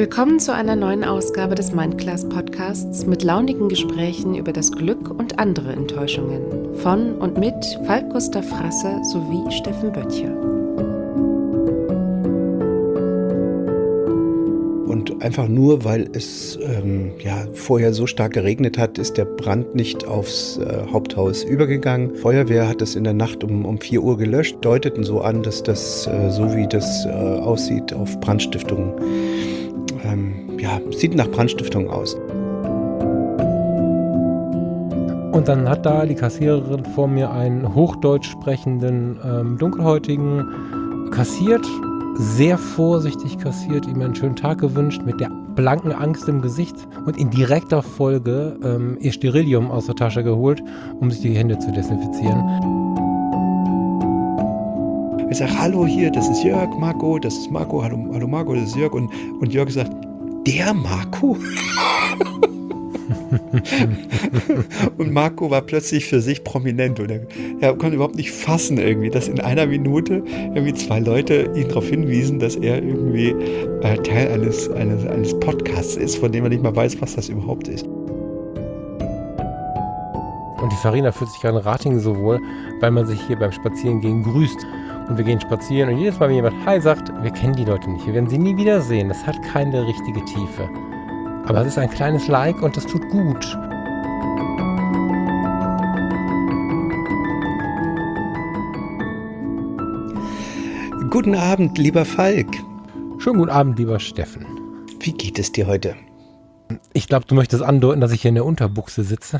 Willkommen zu einer neuen Ausgabe des Mindclass Podcasts mit launigen Gesprächen über das Glück und andere Enttäuschungen. Von und mit Falk Gustav Frasse sowie Steffen Böttcher. Und einfach nur, weil es vorher so stark geregnet hat, ist der Brand nicht aufs Haupthaus übergegangen. Feuerwehr hat es in der Nacht um 4 Uhr gelöscht, deuteten so an, dass das, so wie das aussieht, auf Brandstiftung, sieht nach Brandstiftung aus. Und dann hat da die Kassiererin vor mir einen hochdeutsch sprechenden Dunkelhäutigen kassiert, sehr vorsichtig kassiert, ihm einen schönen Tag gewünscht, mit der blanken Angst im Gesicht und in direkter Folge ihr Sterilium aus der Tasche geholt, um sich die Hände zu desinfizieren. Ich sage, hallo hier, das ist Jörg, Marco, das ist Marco, hallo Marco, das ist Jörg. Und Jörg sagt, der Marco? Und Marco war plötzlich für sich prominent und er konnte überhaupt nicht fassen irgendwie, dass in einer Minute irgendwie 2 Leute ihn darauf hinwiesen, dass er irgendwie Teil eines Podcasts ist, von dem er nicht mal weiß, was das überhaupt ist. Und die Farina fühlt sich gerade in Ratingen so wohl, weil man sich hier beim Spazierengehen grüßt. Und wir gehen spazieren und jedes Mal, wenn jemand Hi sagt, wir kennen die Leute nicht, wir werden sie nie wieder sehen. Das hat keine richtige Tiefe. Aber es ist ein kleines Like und das tut gut. Guten Abend, lieber Falk. Schönen guten Abend, lieber Steffen. Wie geht es dir heute? Ich glaube, du möchtest andeuten, dass ich hier in der Unterbuchse sitze.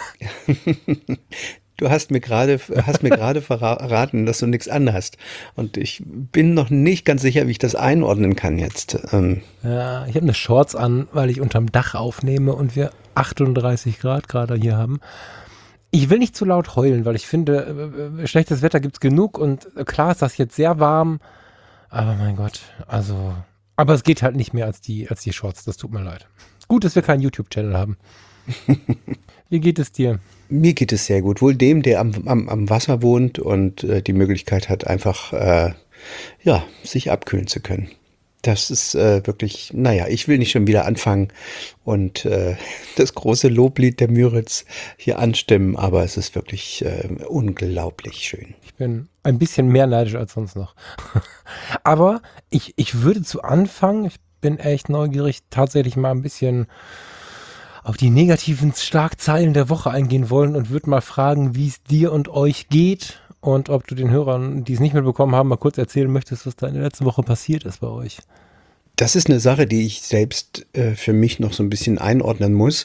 Du hast mir gerade verraten, dass du nichts anhast. Und ich bin noch nicht ganz sicher, wie ich das einordnen kann jetzt. Ja, ich habe eine Shorts an, weil ich unterm Dach aufnehme und wir 38 Grad gerade hier haben. Ich will nicht zu laut heulen, weil ich finde, schlechtes Wetter gibt's genug und klar ist das jetzt sehr warm. Aber mein Gott, aber es geht halt nicht mehr als die Shorts, das tut mir leid. Gut, dass wir keinen YouTube-Channel haben. Wie geht es dir? Mir geht es sehr gut. Wohl dem, der am Wasser wohnt und die Möglichkeit hat, einfach sich abkühlen zu können. Das ist wirklich, ich will nicht schon wieder anfangen und das große Loblied der Müritz hier anstimmen, aber es ist wirklich unglaublich schön. Ich bin ein bisschen mehr neidisch als sonst noch. Aber ich würde zu Anfang, ich bin echt neugierig, tatsächlich mal ein bisschen auf die negativen Schlagzeilen der Woche eingehen wollen und würde mal fragen, wie es dir und euch geht und ob du den Hörern, die es nicht mitbekommen haben, mal kurz erzählen möchtest, was da in der letzten Woche passiert ist bei euch. Das ist eine Sache, die ich selbst für mich noch so ein bisschen einordnen muss.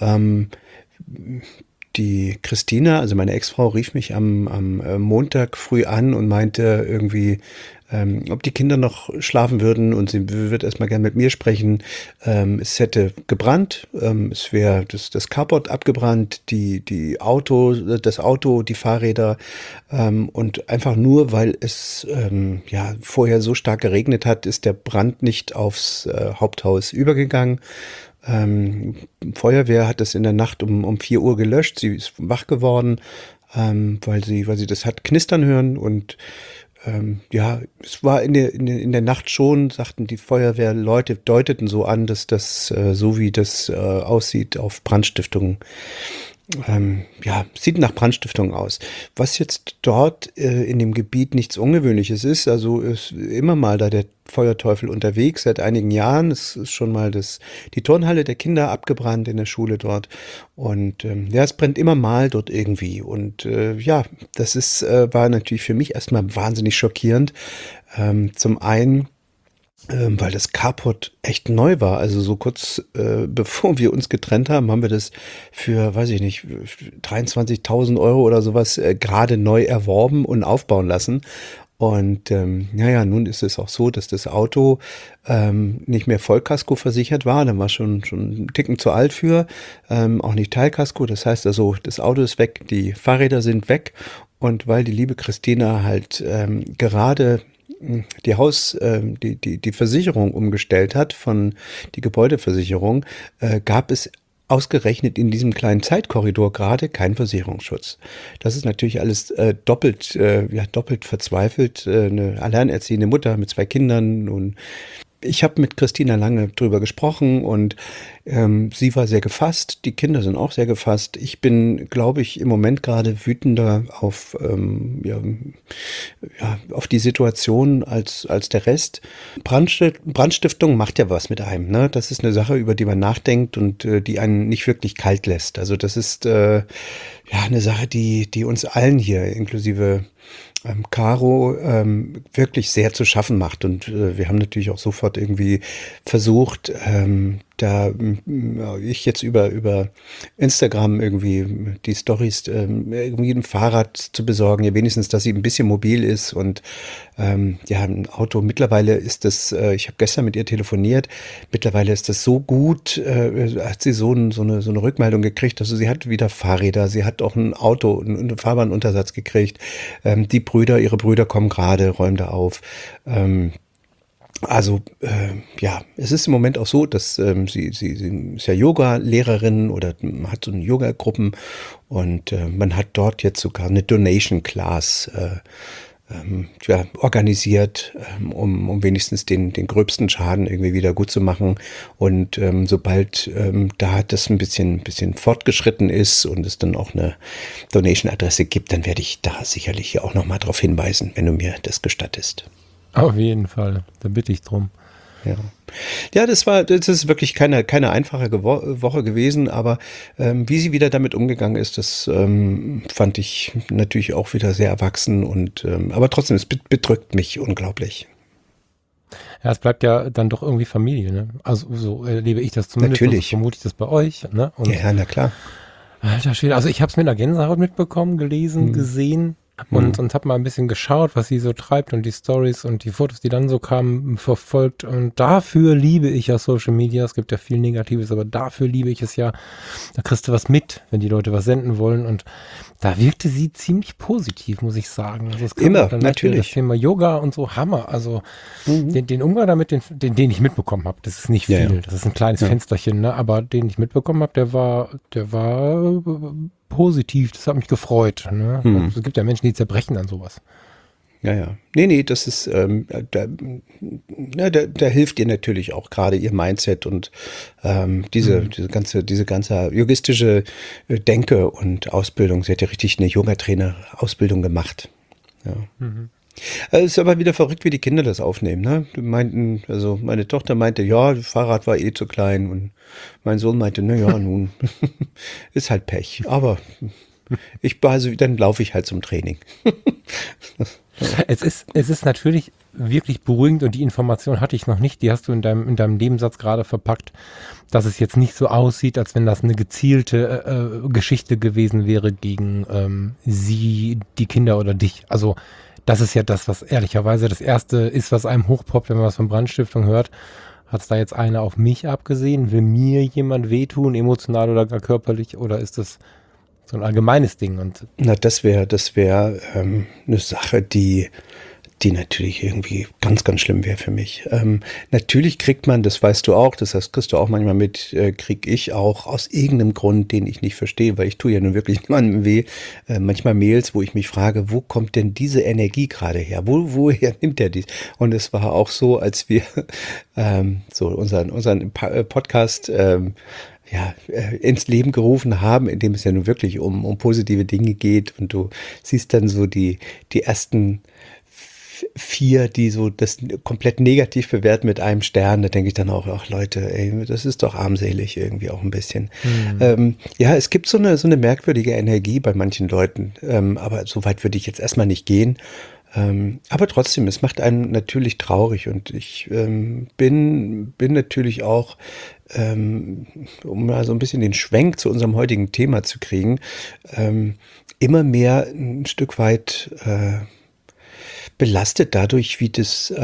Die Christina, also meine Ex-Frau, rief mich am Montag früh an und meinte irgendwie, ob die Kinder noch schlafen würden und sie würde erstmal gerne mit mir sprechen. Es hätte gebrannt, es wäre das Carport abgebrannt, das Auto, die Fahrräder und einfach nur, weil es vorher so stark geregnet hat, ist der Brand nicht aufs Haupthaus übergegangen. Feuerwehr hat es in der Nacht um 4 Uhr gelöscht. Sie ist wach geworden, weil sie das hat knistern hören und es war in der Nacht schon, sagten die Feuerwehrleute, deuteten so an, dass das, so wie das aussieht, auf Brandstiftung, sieht nach Brandstiftung aus. Was jetzt dort in dem Gebiet nichts Ungewöhnliches ist, also ist immer mal da der Feuerteufel unterwegs seit einigen Jahren. Es ist schon mal die Turnhalle der Kinder abgebrannt in der Schule dort. Und es brennt immer mal dort irgendwie. Und das war natürlich für mich erstmal wahnsinnig schockierend. Zum einen, weil das Carport echt neu war. Also so kurz bevor wir uns getrennt haben, haben wir das für, 23.000 Euro oder sowas gerade neu erworben und aufbauen lassen. Und nun ist es auch so, dass das Auto nicht mehr Vollkasko versichert war. Da war schon einen Ticken zu alt für, auch nicht Teilkasko. Das heißt also, das Auto ist weg, die Fahrräder sind weg. Und weil die liebe Christina halt gerade die Versicherung umgestellt hat die Gebäudeversicherung, gab es ausgerechnet in diesem kleinen Zeitkorridor gerade kein Versicherungsschutz. Das ist natürlich alles doppelt verzweifelt. Eine alleinerziehende Mutter mit 2 Kindern und ich habe mit Christina lange drüber gesprochen und sie war sehr gefasst, die Kinder sind auch sehr gefasst. Ich bin, glaube ich, im Moment gerade wütender auf, auf die Situation als der Rest. Brandstiftung macht ja was mit einem, ne? Das ist eine Sache, über die man nachdenkt und die einen nicht wirklich kalt lässt. Also das ist eine Sache, die uns allen hier, inklusive Caro, wirklich sehr zu schaffen macht. Und wir haben natürlich auch sofort irgendwie versucht, ich jetzt über Instagram irgendwie die Storys irgendwie ein Fahrrad zu besorgen, ja wenigstens, dass sie ein bisschen mobil ist und ein Auto. Mittlerweile ist das, ich habe gestern mit ihr telefoniert, mittlerweile ist das so gut, hat sie so eine Rückmeldung gekriegt, also sie hat wieder Fahrräder, sie hat auch ein Auto, einen Fahrbahnuntersatz gekriegt, ihre Brüder kommen gerade, räumen da auf. Es ist im Moment auch so, dass sie ist ja Yoga-Lehrerin oder hat so eine Yoga-Gruppen und man hat dort jetzt sogar eine Donation-Class organisiert, um wenigstens den gröbsten Schaden irgendwie wieder gut zu machen. Und sobald da das ein bisschen fortgeschritten ist und es dann auch eine Donation-Adresse gibt, dann werde ich da sicherlich hier auch nochmal drauf hinweisen, wenn du mir das gestattest. Auf jeden Fall, da bitte ich drum. Ja, das ist wirklich keine einfache Woche gewesen, aber wie sie wieder damit umgegangen ist, das fand ich natürlich auch wieder sehr erwachsen und aber trotzdem, es bedrückt mich unglaublich. Ja, es bleibt ja dann doch irgendwie Familie, ne? Also so erlebe ich das zumindest. Natürlich. Also vermute ich das bei euch, ne? Und ja, na klar. Alter Schwede, also ich habe es mit einer Gänsehaut mitbekommen, gelesen, gesehen. Und habe mal ein bisschen geschaut, was sie so treibt und die Stories und die Fotos, die dann so kamen, verfolgt. Und dafür liebe ich ja Social Media. Es gibt ja viel Negatives, aber dafür liebe ich es ja. Da kriegst du was mit, wenn die Leute was senden wollen. Und da wirkte sie ziemlich positiv, muss ich sagen. Also es immer, dann natürlich. Das Thema Yoga und so, Hammer. Also den Umgang damit, den ich mitbekommen habe, das ist nicht viel. Ja. Das ist ein kleines Fensterchen, ne? Aber den ich mitbekommen habe, der war positiv, das hat mich gefreut. Ne? Es gibt ja Menschen, die zerbrechen an sowas. Ja. Nee, das ist, da hilft ihr natürlich auch gerade ihr Mindset und diese ganze yogistische Denke und Ausbildung. Sie hat ja richtig eine Yoga-Trainer-Ausbildung gemacht. Ja. Es ist aber wieder verrückt, wie die Kinder das aufnehmen. Ne? Die meinten, also meine Tochter meinte, ja, das Fahrrad war zu klein und mein Sohn meinte, nun, ist halt Pech. Aber dann laufe ich halt zum Training. Es ist natürlich wirklich beruhigend und die Information hatte ich noch nicht, die hast du in deinem Nebensatz gerade verpackt, dass es jetzt nicht so aussieht, als wenn das eine gezielte Geschichte gewesen wäre gegen sie, die Kinder oder dich. Also das ist ja das, was ehrlicherweise das Erste ist, was einem hochpoppt, wenn man was von Brandstiftung hört. Hat es da jetzt einer auf mich abgesehen? Will mir jemand wehtun, emotional oder gar körperlich? Oder ist das so ein allgemeines Ding? Und na, das wäre eine Sache, die natürlich irgendwie ganz, ganz schlimm wäre für mich. Natürlich kriegt man, das weißt du auch, das heißt, kriegst du auch manchmal mit, kriege ich auch aus irgendeinem Grund, den ich nicht verstehe, weil ich tue ja nun wirklich niemandem weh, manchmal Mails, wo ich mich frage, wo kommt denn diese Energie gerade her? Woher nimmt der dies? Und es war auch so, als wir unseren Podcast ins Leben gerufen haben, in dem es ja nun wirklich um positive Dinge geht und du siehst dann so die ersten 4, die so das komplett negativ bewerten mit einem Stern, da denke ich dann auch, ach Leute, ey, das ist doch armselig irgendwie auch ein bisschen. Es gibt so eine merkwürdige Energie bei manchen Leuten, aber so weit würde ich jetzt erstmal nicht gehen. Aber trotzdem, es macht einen natürlich traurig und ich bin natürlich auch, um mal so ein bisschen den Schwenk zu unserem heutigen Thema zu kriegen, immer mehr ein Stück weit belastet dadurch, wie die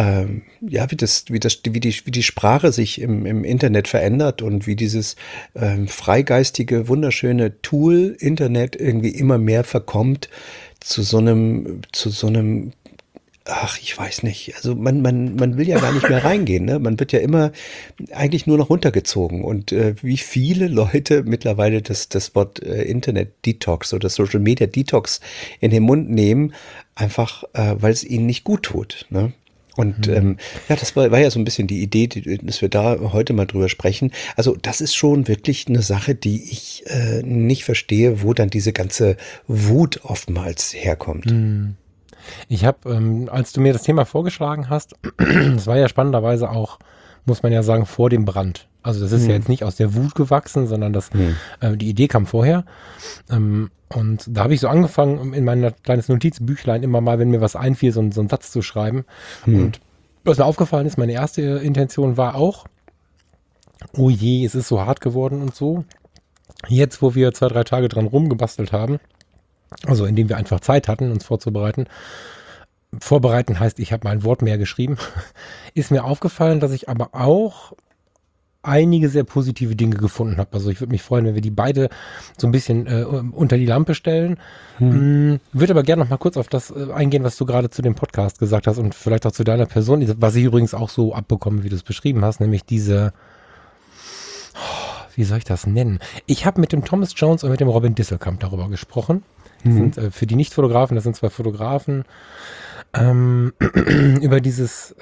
Sprache sich im Internet verändert und wie dieses freigeistige, wunderschöne Tool Internet irgendwie immer mehr verkommt zu so einem, ach, ich weiß nicht. Also man will ja gar nicht mehr reingehen, ne? Man wird ja immer eigentlich nur noch runtergezogen. Und wie viele Leute mittlerweile das Wort Internet-Detox oder Social-Media-Detox in den Mund nehmen, einfach weil es ihnen nicht gut tut, ne? Und ja, das war ja so ein bisschen die Idee, dass wir da heute mal drüber sprechen. Also das ist schon wirklich eine Sache, die ich nicht verstehe, wo dann diese ganze Wut oftmals herkommt. Ich habe, als du mir das Thema vorgeschlagen hast, das war ja spannenderweise auch, muss man ja sagen, vor dem Brand. Also das ist ja jetzt nicht aus der Wut gewachsen, sondern die Idee kam vorher. Und da habe ich so angefangen, in mein kleines Notizbüchlein immer mal, wenn mir was einfiel, so einen Satz zu schreiben. Und was mir aufgefallen ist, meine erste Intention war auch, oh je, es ist so hart geworden und so. Jetzt, wo wir 2-3 Tage dran rumgebastelt haben, also indem wir einfach Zeit hatten, uns vorzubereiten. Vorbereiten heißt, ich habe mal ein Wort mehr geschrieben. Ist mir aufgefallen, dass ich aber auch einige sehr positive Dinge gefunden habe. Also ich würde mich freuen, wenn wir die beide so ein bisschen unter die Lampe stellen. Würde aber gerne noch mal kurz auf das eingehen, was du gerade zu dem Podcast gesagt hast und vielleicht auch zu deiner Person, was ich übrigens auch so abbekomme, wie du es beschrieben hast, nämlich diese, wie soll ich das nennen? Ich habe mit dem Thomas Jones und mit dem Robin Disselkamp darüber gesprochen. Das sind für die Nicht-Fotografen, das sind 2 Fotografen, über dieses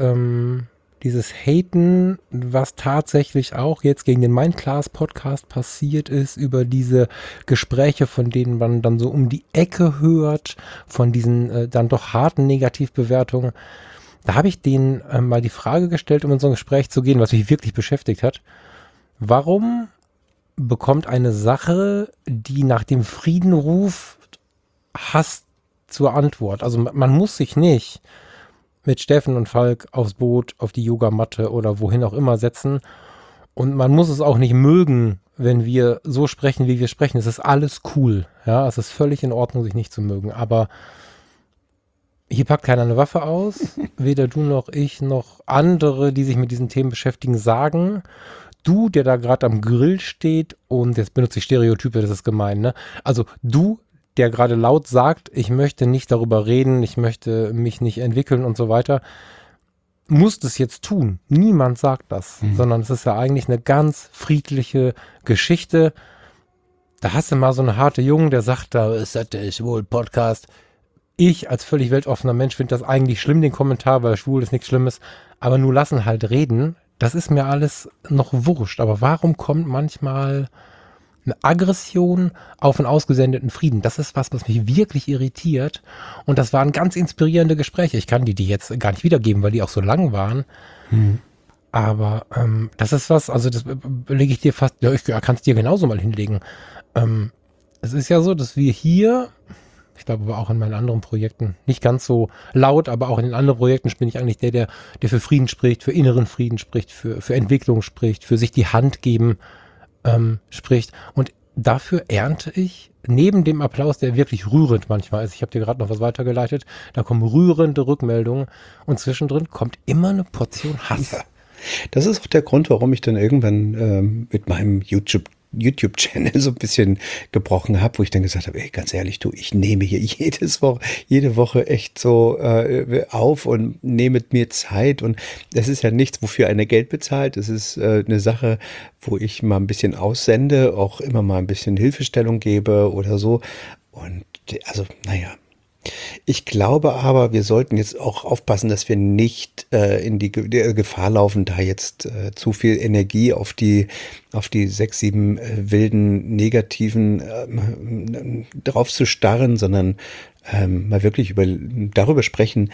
Haten, was tatsächlich auch jetzt gegen den Mindclass-Podcast passiert ist, über diese Gespräche, von denen man dann so um die Ecke hört, von diesen dann doch harten Negativbewertungen. Da habe ich denen mal die Frage gestellt, um in so ein Gespräch zu gehen, was mich wirklich beschäftigt hat. Warum bekommt eine Sache, die nach dem Frieden ruft, Hass zur Antwort? Also man muss sich nicht mit Steffen und Falk aufs Boot, auf die Yogamatte oder wohin auch immer setzen. Und man muss es auch nicht mögen, wenn wir so sprechen, wie wir sprechen. Es ist alles cool. Ja, es ist völlig in Ordnung, sich nicht zu mögen. Aber hier packt keiner eine Waffe aus. Weder du noch ich noch andere, die sich mit diesen Themen beschäftigen, sagen, du, der da gerade am Grill steht und jetzt benutze ich Stereotype, das ist gemein, ne? Also du, der gerade laut sagt, ich möchte nicht darüber reden, ich möchte mich nicht entwickeln und so weiter, muss das jetzt tun. Niemand sagt das, sondern es ist ja eigentlich eine ganz friedliche Geschichte. Da hast du mal so eine harte Jungen, der sagt, da ist das der Schwul-Podcast. Ich als völlig weltoffener Mensch finde das eigentlich schlimm, den Kommentar, weil schwul ist nichts Schlimmes, aber nur lassen halt reden. Das ist mir alles noch wurscht. Aber warum kommt manchmal eine Aggression auf einen ausgesendeten Frieden? Das ist was mich wirklich irritiert. Und das waren ganz inspirierende Gespräche. Ich kann die jetzt gar nicht wiedergeben, weil die auch so lang waren. Aber das ist was, also das lege ich dir fast, ja, ich kann es dir genauso mal hinlegen. Es ist ja so, dass wir hier, ich glaube aber auch in meinen anderen Projekten, nicht ganz so laut, aber auch in den anderen Projekten bin ich eigentlich der für Frieden spricht, für inneren Frieden spricht, für Entwicklung spricht, für sich die Hand geben spricht. Und dafür ernte ich, neben dem Applaus, der wirklich rührend manchmal ist, ich habe dir gerade noch was weitergeleitet, da kommen rührende Rückmeldungen und zwischendrin kommt immer eine Portion Hass. Ja. Das ist auch der Grund, warum ich dann irgendwann mit meinem YouTube-Channel so ein bisschen gebrochen habe, wo ich dann gesagt habe, ey, ganz ehrlich, du, ich nehme hier jede Woche echt so auf und nehme mir Zeit, und das ist ja nichts, wofür einer Geld bezahlt. Es ist eine Sache, wo ich mal ein bisschen aussende, auch immer mal ein bisschen Hilfestellung gebe oder so. Und also, naja. Ich glaube aber, wir sollten jetzt auch aufpassen, dass wir nicht in die Gefahr laufen, da jetzt zu viel Energie auf die 6, 7 wilden Negativen drauf zu starren, sondern mal wirklich darüber sprechen,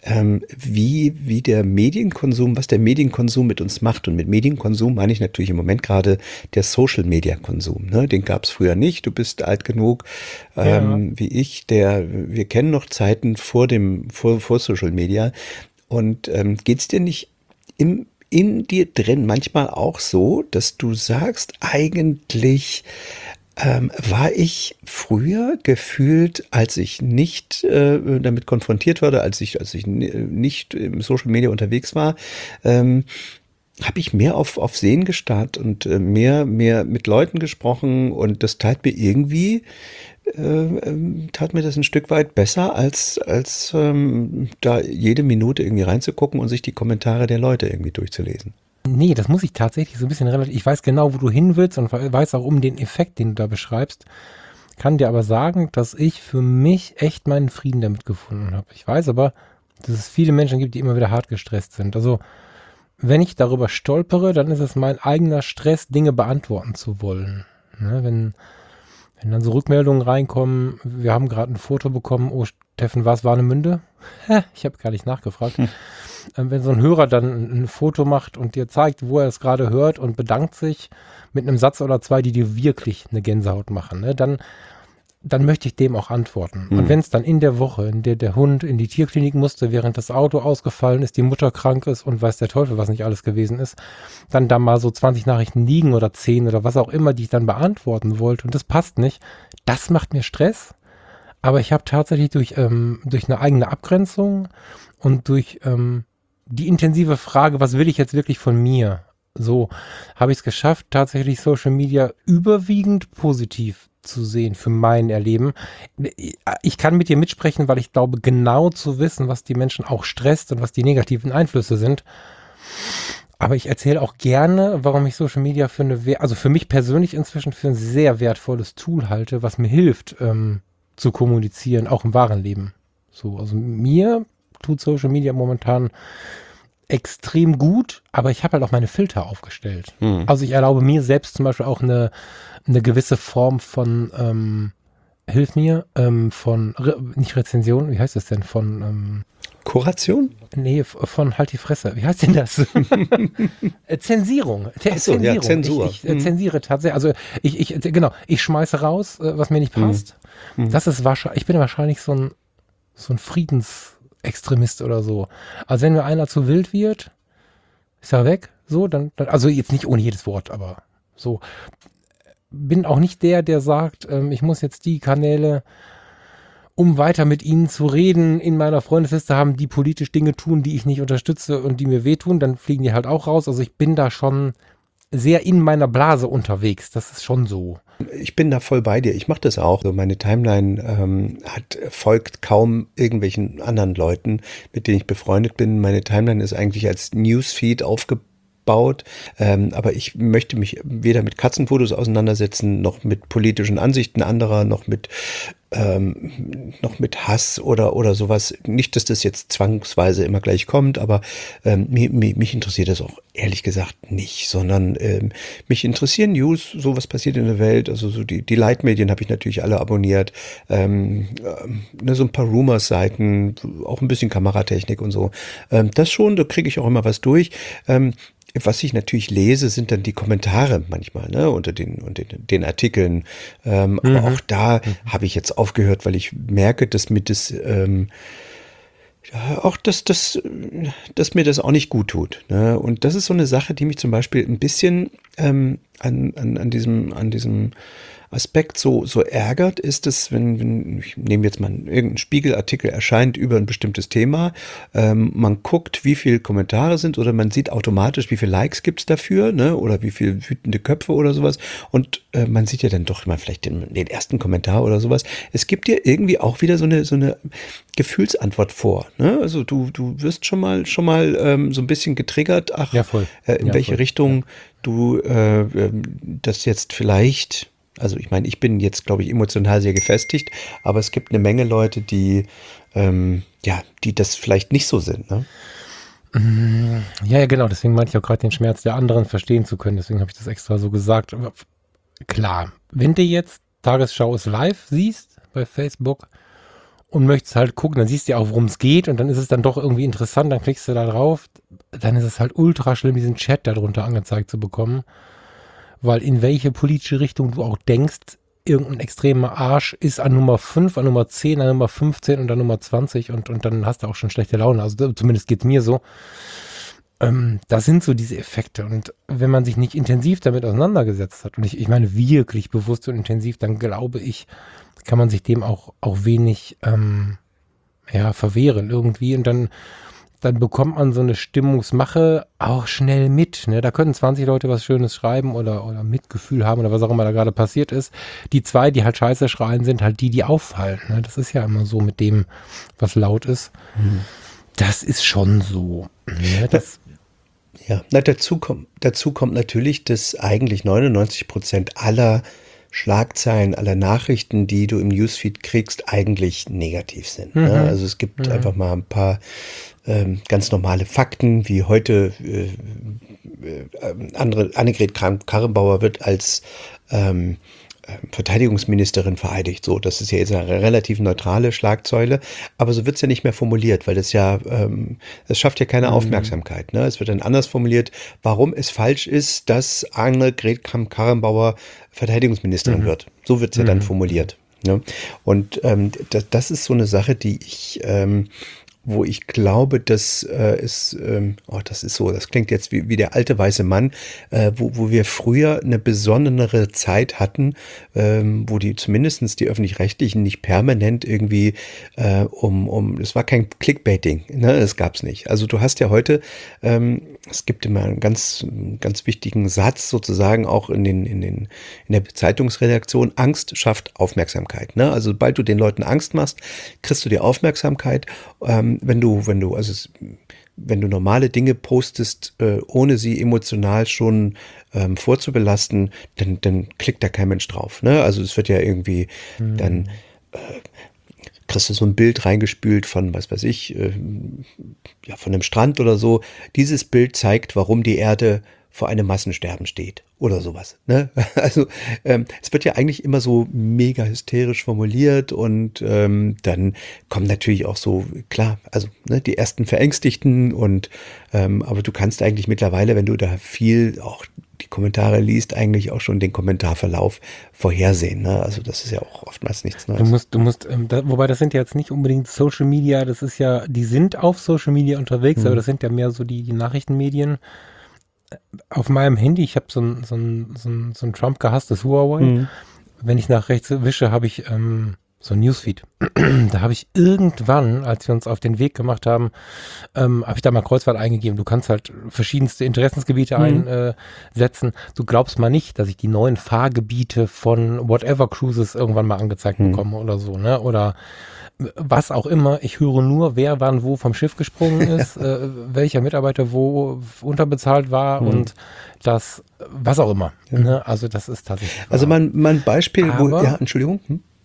wie der Medienkonsum, was der Medienkonsum mit uns macht. Und mit Medienkonsum meine ich natürlich im Moment gerade der Social-Media-Konsum. Ne? Den gab es früher nicht. Du bist alt genug wie ich. Wir kennen noch Zeiten vor Social Media. Und geht's dir nicht in dir drin manchmal auch so, dass du sagst, eigentlich war ich früher gefühlt, als ich nicht damit konfrontiert wurde, als ich nicht im Social Media unterwegs war, habe ich mehr auf Sehen gestarrt und mehr mit Leuten gesprochen, und das tat mir das ein Stück weit besser, als da jede Minute irgendwie reinzugucken und sich die Kommentare der Leute irgendwie durchzulesen. Nee, das muss ich tatsächlich so ein bisschen relativ, ich weiß genau, wo du hin willst und weiß auch um den Effekt, den du da beschreibst, kann dir aber sagen, dass ich für mich echt meinen Frieden damit gefunden habe. Ich weiß aber, dass es viele Menschen gibt, die immer wieder hart gestresst sind. Also wenn ich darüber stolpere, dann ist es mein eigener Stress, Dinge beantworten zu wollen. Ne, wenn dann so Rückmeldungen reinkommen, wir haben gerade ein Foto bekommen, oh Steffen, war es Warnemünde? Ich habe gar nicht nachgefragt. Wenn so ein Hörer dann ein Foto macht und dir zeigt, wo er es gerade hört und bedankt sich mit einem Satz oder zwei, die dir wirklich eine Gänsehaut machen, ne, dann möchte ich dem auch antworten. Und wenn es dann in der Woche, in der der Hund in die Tierklinik musste, während das Auto ausgefallen ist, die Mutter krank ist und weiß der Teufel, was nicht alles gewesen ist, dann da mal so 20 Nachrichten liegen oder 10 oder was auch immer, die ich dann beantworten wollte und das passt nicht, das macht mir Stress. Aber ich habe tatsächlich durch eine eigene Abgrenzung und durch die intensive Frage, was will ich jetzt wirklich von mir? So habe ich es geschafft, tatsächlich Social Media überwiegend positiv zu sehen für mein Erleben. Ich kann mit dir mitsprechen, weil ich glaube, genau zu wissen, was die Menschen auch stresst und was die negativen Einflüsse sind. Aber ich erzähle auch gerne, warum ich Social Media für mich persönlich inzwischen für ein sehr wertvolles Tool halte, was mir hilft, zu kommunizieren, auch im wahren Leben. So, also mir tut Social Media momentan extrem gut, aber ich habe halt auch meine Filter aufgestellt. Also ich erlaube mir selbst zum Beispiel auch eine gewisse Form von, hilf mir, nicht Rezension, wie heißt das denn, von Kuration? Nee, von halt die Fresse. Wie heißt denn das? Zensierung. Ach so, ja, Zensur. Ich zensiere tatsächlich. Also ich schmeiße raus, was mir nicht passt. Das ist wahrscheinlich, ich bin wahrscheinlich so ein Friedensextremist oder so. Also wenn mir einer zu wild wird, ist er weg. So, dann, also jetzt nicht ohne jedes Wort, aber so. Bin auch nicht der sagt, ich muss jetzt die Kanäle, um weiter mit ihnen zu reden, in meiner Freundesliste haben, die politisch Dinge tun, die ich nicht unterstütze und die mir wehtun, dann fliegen die halt auch raus. Also ich bin da schon sehr in meiner Blase unterwegs. Das ist schon so. Ich bin da voll bei dir. Ich mache das auch. So, meine Timeline folgt kaum irgendwelchen anderen Leuten, mit denen ich befreundet bin. Meine Timeline ist eigentlich als Newsfeed aufgebaut. Aber ich möchte mich weder mit Katzenfotos auseinandersetzen, noch mit politischen Ansichten anderer, noch mit Hass oder sowas. Nicht, dass das jetzt zwangsweise immer gleich kommt, aber mich interessiert das auch ehrlich gesagt nicht, sondern mich interessieren News, so was passiert in der Welt, also so die Leitmedien habe ich natürlich alle abonniert, so ein paar Rumors-Seiten, auch ein bisschen Kameratechnik und so. Das schon, da kriege ich auch immer was durch. Was ich natürlich lese, sind dann die Kommentare manchmal, ne, unter den Artikeln. Aber auch da habe ich jetzt aufgehört, weil ich merke, dass mir das dass mir das auch nicht gut tut. Ne? Und das ist so eine Sache, die mich zum Beispiel ein bisschen an diesem Aspekt so ärgert, ist es, wenn ich nehme jetzt mal irgendein Spiegelartikel erscheint über ein bestimmtes Thema, man guckt, wie viele Kommentare sind oder man sieht automatisch, wie viele Likes gibt's dafür, ne, oder wie viele wütende Köpfe oder sowas und man sieht ja dann doch mal vielleicht den ersten Kommentar oder sowas. Es gibt dir irgendwie auch wieder so eine Gefühlsantwort vor, ne? Also du wirst schon mal so ein bisschen getriggert, ach, ja, voll. In welche Richtung du das jetzt vielleicht. Also ich meine, ich bin jetzt, glaube ich, emotional sehr gefestigt, aber es gibt eine Menge Leute, die das vielleicht nicht so sind. Ne? Ja, genau, deswegen meinte ich auch gerade den Schmerz der anderen verstehen zu können, deswegen habe ich das extra so gesagt. Aber klar, wenn du jetzt Tagesschau ist live siehst bei Facebook und möchtest halt gucken, dann siehst du ja auch, worum es geht und dann ist es dann doch irgendwie interessant, dann klickst du da drauf, dann ist es halt ultra schlimm, diesen Chat darunter angezeigt zu bekommen. Weil in welche politische Richtung du auch denkst, irgendein extremer Arsch ist an Nummer 5, an Nummer 10, an Nummer 15 und an Nummer 20 und dann hast du auch schon schlechte Laune. Also zumindest geht's mir so. Das sind so diese Effekte und wenn man sich nicht intensiv damit auseinandergesetzt hat und ich meine wirklich bewusst und intensiv, dann glaube ich, kann man sich dem auch wenig verwehren irgendwie und dann bekommt man so eine Stimmungsmache auch schnell mit. Ne? Da können 20 Leute was Schönes schreiben oder Mitgefühl haben oder was auch immer da gerade passiert ist. Die zwei, die halt scheiße schreien, sind halt die auffallen. Ne? Das ist ja immer so mit dem, was laut ist. Das ist schon so. Ne? Dazu kommt natürlich, dass eigentlich 99% aller Schlagzeilen aller Nachrichten, die du im Newsfeed kriegst, eigentlich negativ sind. Ne? Also es gibt einfach mal ein paar ganz normale Fakten, wie heute Annegret Kramp-Karrenbauer wird als Verteidigungsministerin vereidigt. So, das ist ja jetzt eine relativ neutrale Schlagzeile, aber so wird's ja nicht mehr formuliert, weil das ja, das schafft ja keine Aufmerksamkeit. Ne? Es wird dann anders formuliert, warum es falsch ist, dass Annegret Kramp-Karrenbauer Verteidigungsministerin wird. So wird's ja dann formuliert. Ne? Und das ist so eine Sache, die ich wo ich glaube, dass das ist so, das klingt jetzt wie der alte weiße Mann, wo wir früher eine besonnenere Zeit hatten, wo die zumindestens die Öffentlich-Rechtlichen nicht permanent irgendwie es war kein Clickbaiting, ne, das gab's nicht. Also du hast ja heute, es gibt immer einen ganz wichtigen Satz sozusagen auch in der Zeitungsredaktion: Angst schafft Aufmerksamkeit. Ne? Also sobald du den Leuten Angst machst, kriegst du die Aufmerksamkeit. Wenn du normale Dinge postest, ohne sie emotional schon vorzubelasten, dann klickt da kein Mensch drauf. Ne? Also es wird ja irgendwie dann kriegst du so ein Bild reingespült von, was weiß ich, von einem Strand oder so. Dieses Bild zeigt, warum die Erde vor einem Massensterben steht oder sowas. Ne? Also es wird ja eigentlich immer so mega hysterisch formuliert und dann kommen natürlich auch so, klar, also ne, die ersten Verängstigten aber du kannst eigentlich mittlerweile, wenn du da viel auch die Kommentare liest, eigentlich auch schon den Kommentarverlauf vorhersehen. Ne? Also das ist ja auch oftmals nichts Neues. Du musst, wobei das sind ja jetzt nicht unbedingt Social Media, das ist ja, die sind auf Social Media unterwegs, aber das sind ja mehr so die Nachrichtenmedien. Auf meinem Handy, ich habe so ein Trump gehasstes Huawei. Wenn ich nach rechts wische, habe ich so ein Newsfeed. Da habe ich irgendwann, als wir uns auf den Weg gemacht haben, habe ich da mal Kreuzfahrt eingegeben. Du kannst halt verschiedenste Interessensgebiete einsetzen. Du glaubst mal nicht, dass ich die neuen Fahrgebiete von Whatever Cruises irgendwann mal angezeigt bekomme oder so, ne? Oder was auch immer. Ich höre nur, wer wann wo vom Schiff gesprungen ist, welcher Mitarbeiter wo unterbezahlt war und das, was auch immer. Ja. Ne? Also das ist tatsächlich. Also mein Beispiel, Entschuldigung.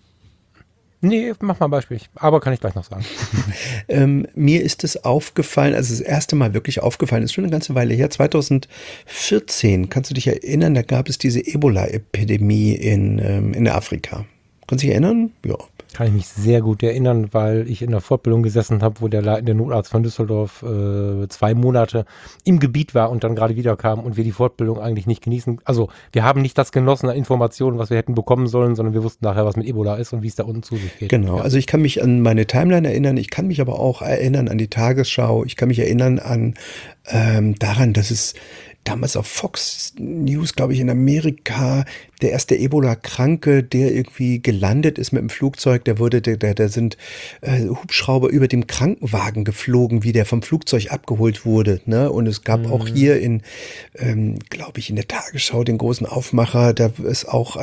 Nee, mach mal ein Beispiel. Aber kann ich gleich noch sagen. Mir ist es aufgefallen, also das erste Mal wirklich aufgefallen, ist schon eine ganze Weile her, 2014, kannst du dich erinnern, da gab es diese Ebola-Epidemie in Afrika. Kannst du dich erinnern? Ja. Kann ich mich sehr gut erinnern, weil ich in der Fortbildung gesessen habe, wo der leitende Notarzt von Düsseldorf 2 Monate im Gebiet war und dann gerade wiederkam und wir die Fortbildung eigentlich nicht genießen. Also wir haben nicht das genossen an Informationen, was wir hätten bekommen sollen, sondern wir wussten nachher, was mit Ebola ist und wie es da unten zu sich geht. Genau, also ich kann mich an meine Timeline erinnern, ich kann mich aber auch erinnern an die Tagesschau, ich kann mich erinnern an daran, dass es damals auf Fox News, glaube ich, in Amerika, der erste Ebola-Kranke, der irgendwie gelandet ist mit dem Flugzeug, da sind Hubschrauber über dem Krankenwagen geflogen, wie der vom Flugzeug abgeholt wurde. Ne? Und es gab auch hier glaube ich, in der Tagesschau den großen Aufmacher, da ist auch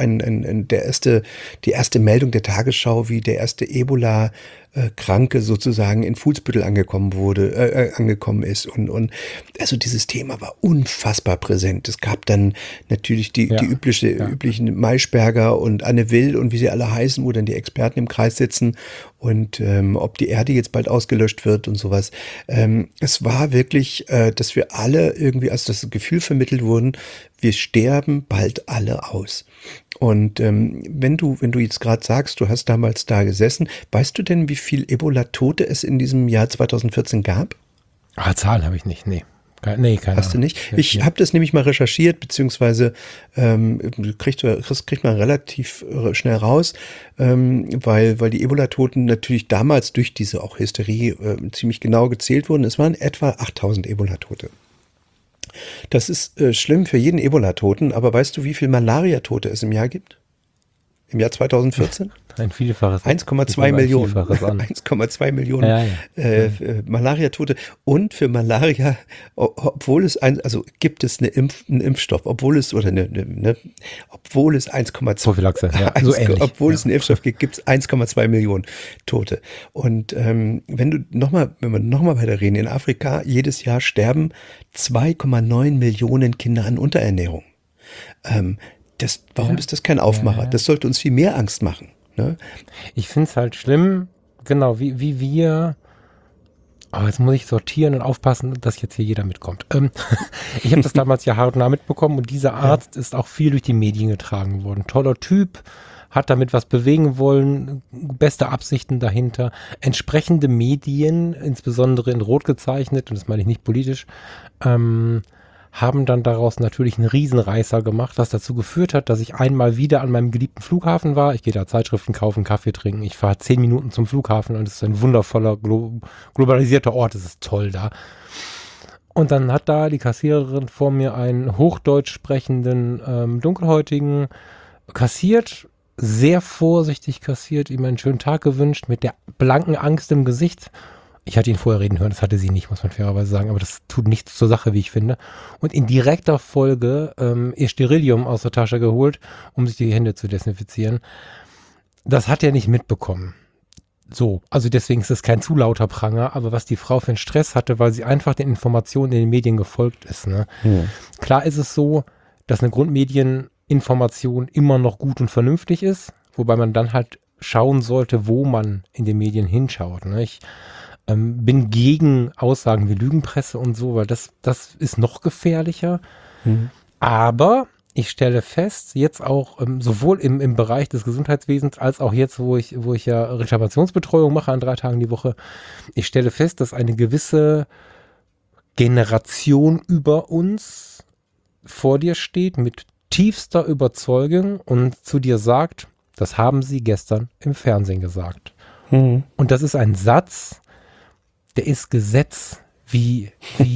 die erste Meldung der Tagesschau, wie der erste Ebola Kranke sozusagen in Fuhlsbüttel angekommen ist und also dieses Thema war unfassbar präsent. Es gab dann natürlich die üblichen Maischberger und Anne Will und wie sie alle heißen, wo dann die Experten im Kreis sitzen und ob die Erde jetzt bald ausgelöscht wird und sowas. Es war wirklich, dass wir alle irgendwie als das Gefühl vermittelt wurden, wir sterben bald alle aus. Und wenn du jetzt gerade sagst, du hast damals da gesessen, weißt du denn, wie viel Ebola-Tote es in diesem Jahr 2014 gab? Zahlen habe ich nicht, nee. Keine Hast du nicht? Ich habe das nämlich mal recherchiert, beziehungsweise kriegt man relativ schnell raus, weil die Ebola-Toten natürlich damals durch diese auch Hysterie ziemlich genau gezählt wurden. Es waren etwa 8000 Ebola-Tote. Das ist schlimm für jeden Ebola-Toten, aber weißt du, wie viel Malaria-Tote es im Jahr gibt? Im Jahr 2014? Ein Vielfaches. 1,2 Millionen. 1,2 Millionen Malaria-Tote. Und für Malaria, obwohl es gibt es einen Impfstoff, obwohl es 1,2 Prophylaxe, so ähnlich. Obwohl es einen Impfstoff gibt, gibt es 1,2 Millionen Tote. Und wenn wir nochmal weiter reden, in Afrika jedes Jahr sterben 2,9 Millionen Kinder an Unterernährung. Warum ist das kein Aufmacher? Das sollte uns viel mehr Angst machen. Ne? Ich finde es halt schlimm, genau, wie wir. Aber jetzt muss ich sortieren und aufpassen, dass jetzt hier jeder mitkommt. Ich habe das damals ja hautnah mitbekommen und dieser Arzt ist auch viel durch die Medien getragen worden. Toller Typ, hat damit was bewegen wollen, beste Absichten dahinter. Entsprechende Medien, insbesondere in Rot gezeichnet, und das meine ich nicht politisch, haben dann daraus natürlich einen Riesenreißer gemacht, was dazu geführt hat, dass ich einmal wieder an meinem geliebten Flughafen war. Ich gehe da Zeitschriften kaufen, Kaffee trinken. Ich fahre 10 Minuten zum Flughafen und es ist ein wundervoller, globalisierter Ort. Es ist toll da. Und dann hat da die Kassiererin vor mir einen hochdeutsch sprechenden Dunkelhäutigen kassiert, sehr vorsichtig kassiert, ihm einen schönen Tag gewünscht, mit der blanken Angst im Gesicht. Ich hatte ihn vorher reden hören, das hatte sie nicht, muss man fairerweise sagen, aber das tut nichts zur Sache, wie ich finde. Und in direkter Folge ihr Sterilium aus der Tasche geholt, um sich die Hände zu desinfizieren. Das hat er nicht mitbekommen. So, also deswegen ist es kein zu lauter Pranger, aber was die Frau für einen Stress hatte, weil sie einfach den Informationen in den Medien gefolgt ist. Ne? Klar ist es so, dass eine Grundmedieninformation immer noch gut und vernünftig ist, wobei man dann halt schauen sollte, wo man in den Medien hinschaut. Ne? Ich bin gegen Aussagen wie Lügenpresse und so, weil das ist noch gefährlicher. Aber ich stelle fest, jetzt auch sowohl im Bereich des Gesundheitswesens als auch jetzt, wo ich ja Reklamationsbetreuung mache an 3 Tagen die Woche, ich stelle fest, dass eine gewisse Generation über uns vor dir steht mit tiefster Überzeugung und zu dir sagt, das haben sie gestern im Fernsehen gesagt. Und das ist ein Satz, der ist Gesetz, wie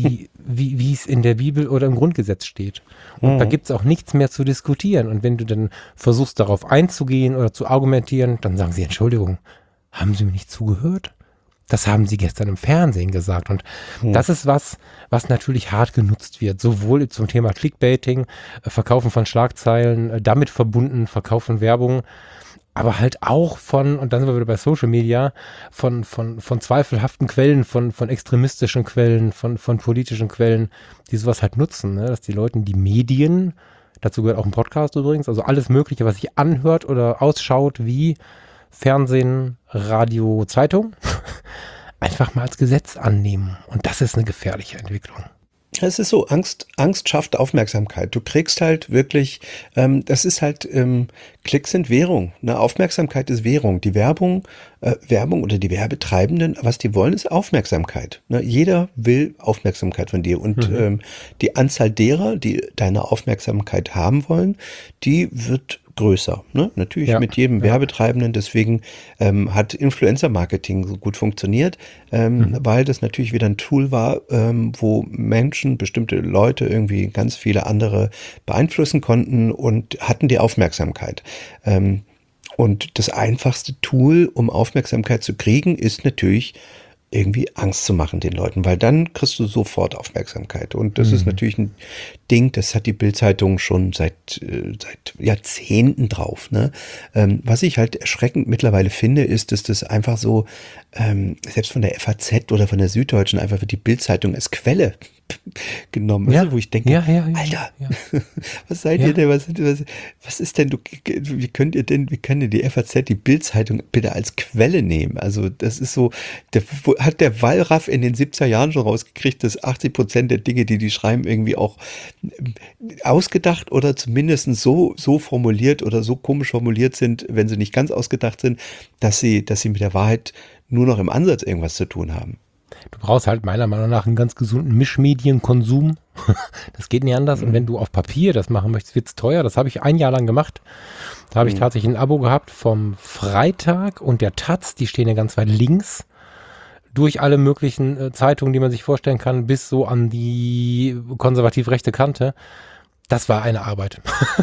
es in der Bibel oder im Grundgesetz steht. Und da gibt es auch nichts mehr zu diskutieren. Und wenn du dann versuchst, darauf einzugehen oder zu argumentieren, dann sagen sie, Entschuldigung, haben Sie mir nicht zugehört? Das haben Sie gestern im Fernsehen gesagt. Und das ist was natürlich hart genutzt wird. Sowohl zum Thema Clickbaiting, Verkaufen von Schlagzeilen, damit verbunden, Verkauf von Werbung, aber halt auch und dann sind wir wieder bei Social Media, von zweifelhaften Quellen, von extremistischen Quellen, von politischen Quellen, die sowas halt nutzen, ne? Dass die Leute die Medien, dazu gehört auch ein Podcast übrigens, also alles Mögliche, was sich anhört oder ausschaut wie Fernsehen, Radio, Zeitung, einfach mal als Gesetz annehmen. Und das ist eine gefährliche Entwicklung. Es ist so, Angst schafft Aufmerksamkeit. Du kriegst halt wirklich, das ist halt, Klicks sind Währung. Ne? Aufmerksamkeit ist Währung. Die Werbung oder die Werbetreibenden, was die wollen, ist Aufmerksamkeit. Ne? Jeder will Aufmerksamkeit von dir. Und die Anzahl derer, die deine Aufmerksamkeit haben wollen, die wird größer. Ne? Natürlich mit jedem Werbetreibenden. Deswegen hat Influencer-Marketing so gut funktioniert, weil das natürlich wieder ein Tool war, wo Menschen, bestimmte Leute irgendwie ganz viele andere beeinflussen konnten und hatten die Aufmerksamkeit. Und das einfachste Tool, um Aufmerksamkeit zu kriegen, ist natürlich irgendwie Angst zu machen den Leuten, weil dann kriegst du sofort Aufmerksamkeit. Und das ist natürlich ein Ding, das hat die Bild-Zeitung schon seit Jahrzehnten drauf. Ne? Was ich halt erschreckend mittlerweile finde, ist, dass das einfach so, selbst von der FAZ oder von der Süddeutschen, einfach wird die Bild-Zeitung als Quelle genommen, Ja. also, wo ich denke, Alter, was seid ihr denn, was ist denn, wie kann denn die FAZ die Bild-Zeitung bitte als Quelle nehmen? Also das ist so, hat der Wallraff in den 70er Jahren schon rausgekriegt, dass 80% der Dinge, die schreiben, irgendwie auch ausgedacht oder zumindest so formuliert oder so komisch formuliert sind, wenn sie nicht ganz ausgedacht sind, dass sie mit der Wahrheit nur noch im Ansatz irgendwas zu tun haben. Du brauchst halt meiner Meinung nach einen ganz gesunden Mischmedienkonsum. Das geht nicht anders. Und wenn du auf Papier das machen möchtest, wird es teuer. Das habe ich 1 Jahr lang gemacht. Da habe ich tatsächlich ein Abo gehabt vom Freitag und der Taz. Die stehen ja ganz weit links. Durch alle möglichen Zeitungen, die man sich vorstellen kann, bis so an die konservativ-rechte Kante. Das war eine Arbeit.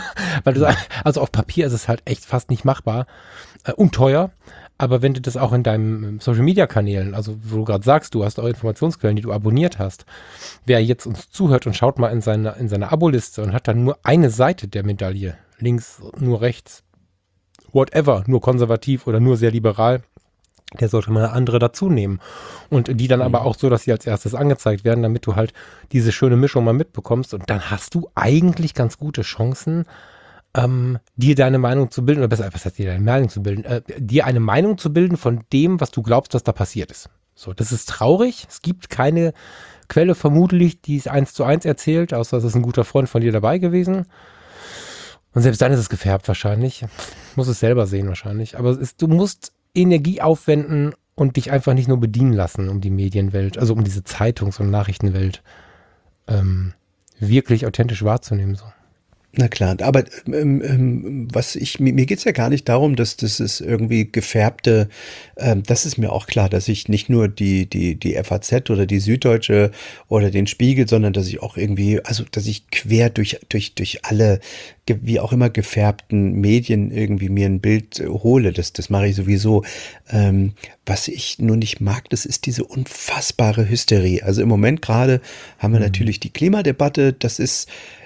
Also auf Papier ist es halt echt fast nicht machbar und teuer. Aber wenn du das auch in deinen Social-Media-Kanälen, also wo du gerade sagst, du hast auch Informationsquellen, die du abonniert hast, wer jetzt uns zuhört und schaut mal in seine Abo-Liste und hat dann nur eine Seite der Medaille, links, nur rechts, whatever, nur konservativ oder nur sehr liberal, der sollte mal eine andere dazu nehmen. Und die dann aber auch so, dass sie als erstes angezeigt werden, damit du halt diese schöne Mischung mal mitbekommst. Und dann hast du eigentlich ganz gute Chancen, dir deine Meinung zu bilden, oder besser, was heißt dir deine Meinung zu bilden? Dir eine Meinung zu bilden von dem, was du glaubst, was da passiert ist. So, das ist traurig. Es gibt keine Quelle vermutlich, die es 1:1 erzählt, außer es ist ein guter Freund von dir dabei gewesen. Und selbst dann ist es gefärbt wahrscheinlich. Muss es selber sehen wahrscheinlich. Aber du musst Energie aufwenden und dich einfach nicht nur bedienen lassen um die Medienwelt, also um diese Zeitungs- und Nachrichtenwelt wirklich authentisch wahrzunehmen. So. Na klar, aber mir geht's ja gar nicht darum, dass das ist irgendwie gefärbte, das ist mir auch klar, dass ich nicht nur die FAZ oder die Süddeutsche oder den Spiegel, sondern dass ich auch irgendwie, also dass ich quer durch alle, wie auch immer gefärbten Medien irgendwie mir ein Bild hole, das mache ich sowieso. Was ich nur nicht mag, das ist diese unfassbare Hysterie. Also im Moment gerade haben wir natürlich die Klimadebatte, das ist,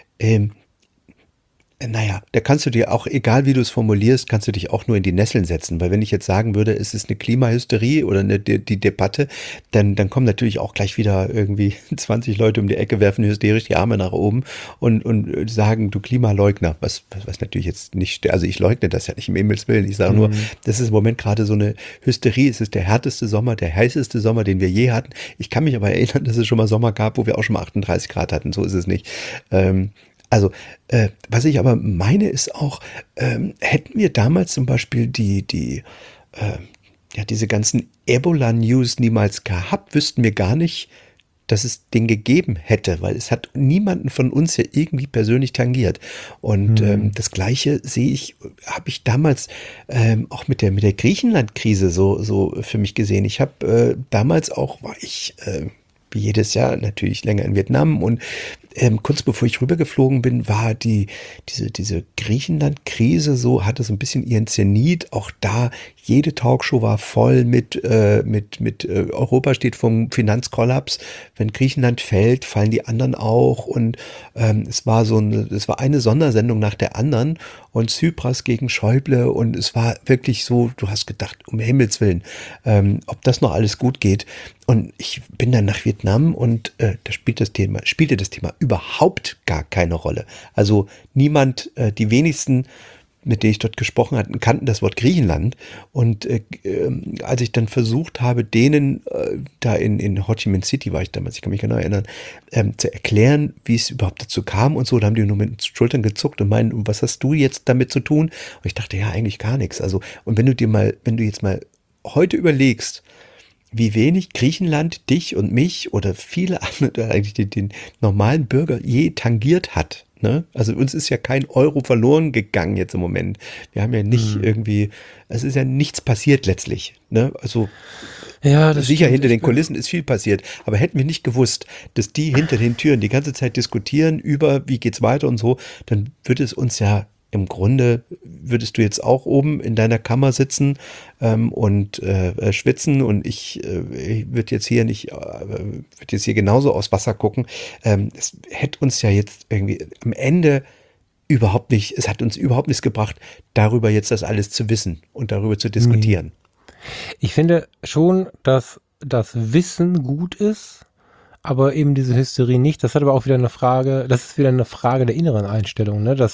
naja, da kannst du dir auch, egal wie du es formulierst, kannst du dich auch nur in die Nesseln setzen. Weil wenn ich jetzt sagen würde, es ist eine Klimahysterie oder die Debatte, dann kommen natürlich auch gleich wieder irgendwie 20 Leute um die Ecke, werfen hysterisch die Arme nach oben und sagen, du Klimaleugner. Was natürlich jetzt nicht, also ich leugne das ja nicht, im Himmels Willen. Ich sage nur, das ist im Moment gerade so eine Hysterie. Es ist der härteste Sommer, der heißeste Sommer, den wir je hatten. Ich kann mich aber erinnern, dass es schon mal Sommer gab, wo wir auch schon mal 38 Grad hatten. So ist es nicht. Also, was ich aber meine, ist auch, hätten wir damals zum Beispiel diese ganzen Ebola-News niemals gehabt, wüssten wir gar nicht, dass es den gegeben hätte, weil es hat niemanden von uns ja irgendwie persönlich tangiert. Und das Gleiche habe ich damals auch mit der Griechenland-Krise so für mich gesehen. Ich habe damals auch, war ich wie jedes Jahr natürlich länger in Vietnam und kurz bevor ich rübergeflogen bin, war diese Griechenland-Krise hatte so ein bisschen ihren Zenit. Auch da, jede Talkshow war voll mit Europa steht vom Finanzkollaps. Wenn Griechenland fällt, fallen die anderen auch. Und es war eine Sondersendung nach der anderen. Und Tsipras gegen Schäuble. Und es war wirklich so, du hast gedacht, um Himmels Willen, ob das noch alles gut geht. Und ich bin dann nach Vietnam und da spielte das Thema überhaupt gar keine Rolle. Also niemand, die wenigsten, mit denen ich dort gesprochen hatte, kannten das Wort Griechenland. Und als ich dann versucht habe, denen da in Ho Chi Minh City war ich damals, ich kann mich genau erinnern, zu erklären, wie es überhaupt dazu kam und so, da haben die nur mit den Schultern gezuckt und meinen, und was hast du jetzt damit zu tun? Und ich dachte, ja, eigentlich gar nichts. Also, und wenn du jetzt mal heute überlegst, wie wenig Griechenland dich und mich oder viele andere, eigentlich den normalen Bürger je tangiert hat. Ne? Also uns ist ja kein Euro verloren gegangen jetzt im Moment. Wir haben ja nicht irgendwie, es ist ja nichts passiert letztlich. Ne? Also ja, das sicher, hinter den Kulissen ist viel passiert. Aber hätten wir nicht gewusst, dass die hinter den Türen die ganze Zeit diskutieren über, wie geht's weiter und so, dann würde es uns ja im Grunde, würdest du jetzt auch oben in deiner Kammer sitzen und schwitzen und ich würde jetzt hier genauso aufs Wasser gucken. Es hätte uns ja jetzt irgendwie am Ende es hat uns überhaupt nichts gebracht, darüber jetzt das alles zu wissen und darüber zu diskutieren. Ich finde schon, dass das Wissen gut ist, aber eben diese Hysterie nicht. Das ist wieder eine Frage der inneren Einstellung, ne?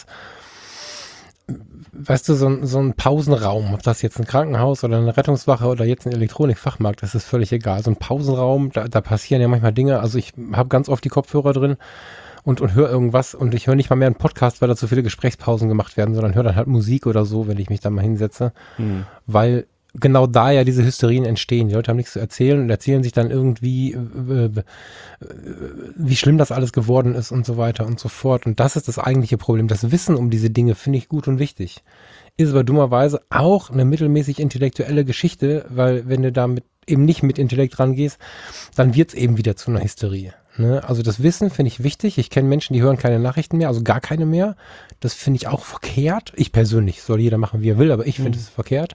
Weißt du, so ein Pausenraum, ob das jetzt ein Krankenhaus oder eine Rettungswache oder jetzt ein Elektronikfachmarkt, das ist völlig egal. So ein Pausenraum, da passieren ja manchmal Dinge. Also ich habe ganz oft die Kopfhörer drin und höre irgendwas und ich höre nicht mal mehr einen Podcast, weil da zu viele Gesprächspausen gemacht werden, sondern höre dann halt Musik oder so, wenn ich mich da mal hinsetze, weil genau da ja diese Hysterien entstehen. Die Leute haben nichts zu erzählen und erzählen sich dann irgendwie, wie schlimm das alles geworden ist und so weiter und so fort. Und das ist das eigentliche Problem. Das Wissen um diese Dinge finde ich gut und wichtig. Ist aber dummerweise auch eine mittelmäßig intellektuelle Geschichte, weil wenn du damit eben nicht mit Intellekt rangehst, dann wird es eben wieder zu einer Hysterie. Ne? Also das Wissen finde ich wichtig. Ich kenne Menschen, die hören keine Nachrichten mehr, also gar keine mehr. Das finde ich auch verkehrt. Ich persönlich, soll jeder machen, wie er will, aber ich finde es verkehrt.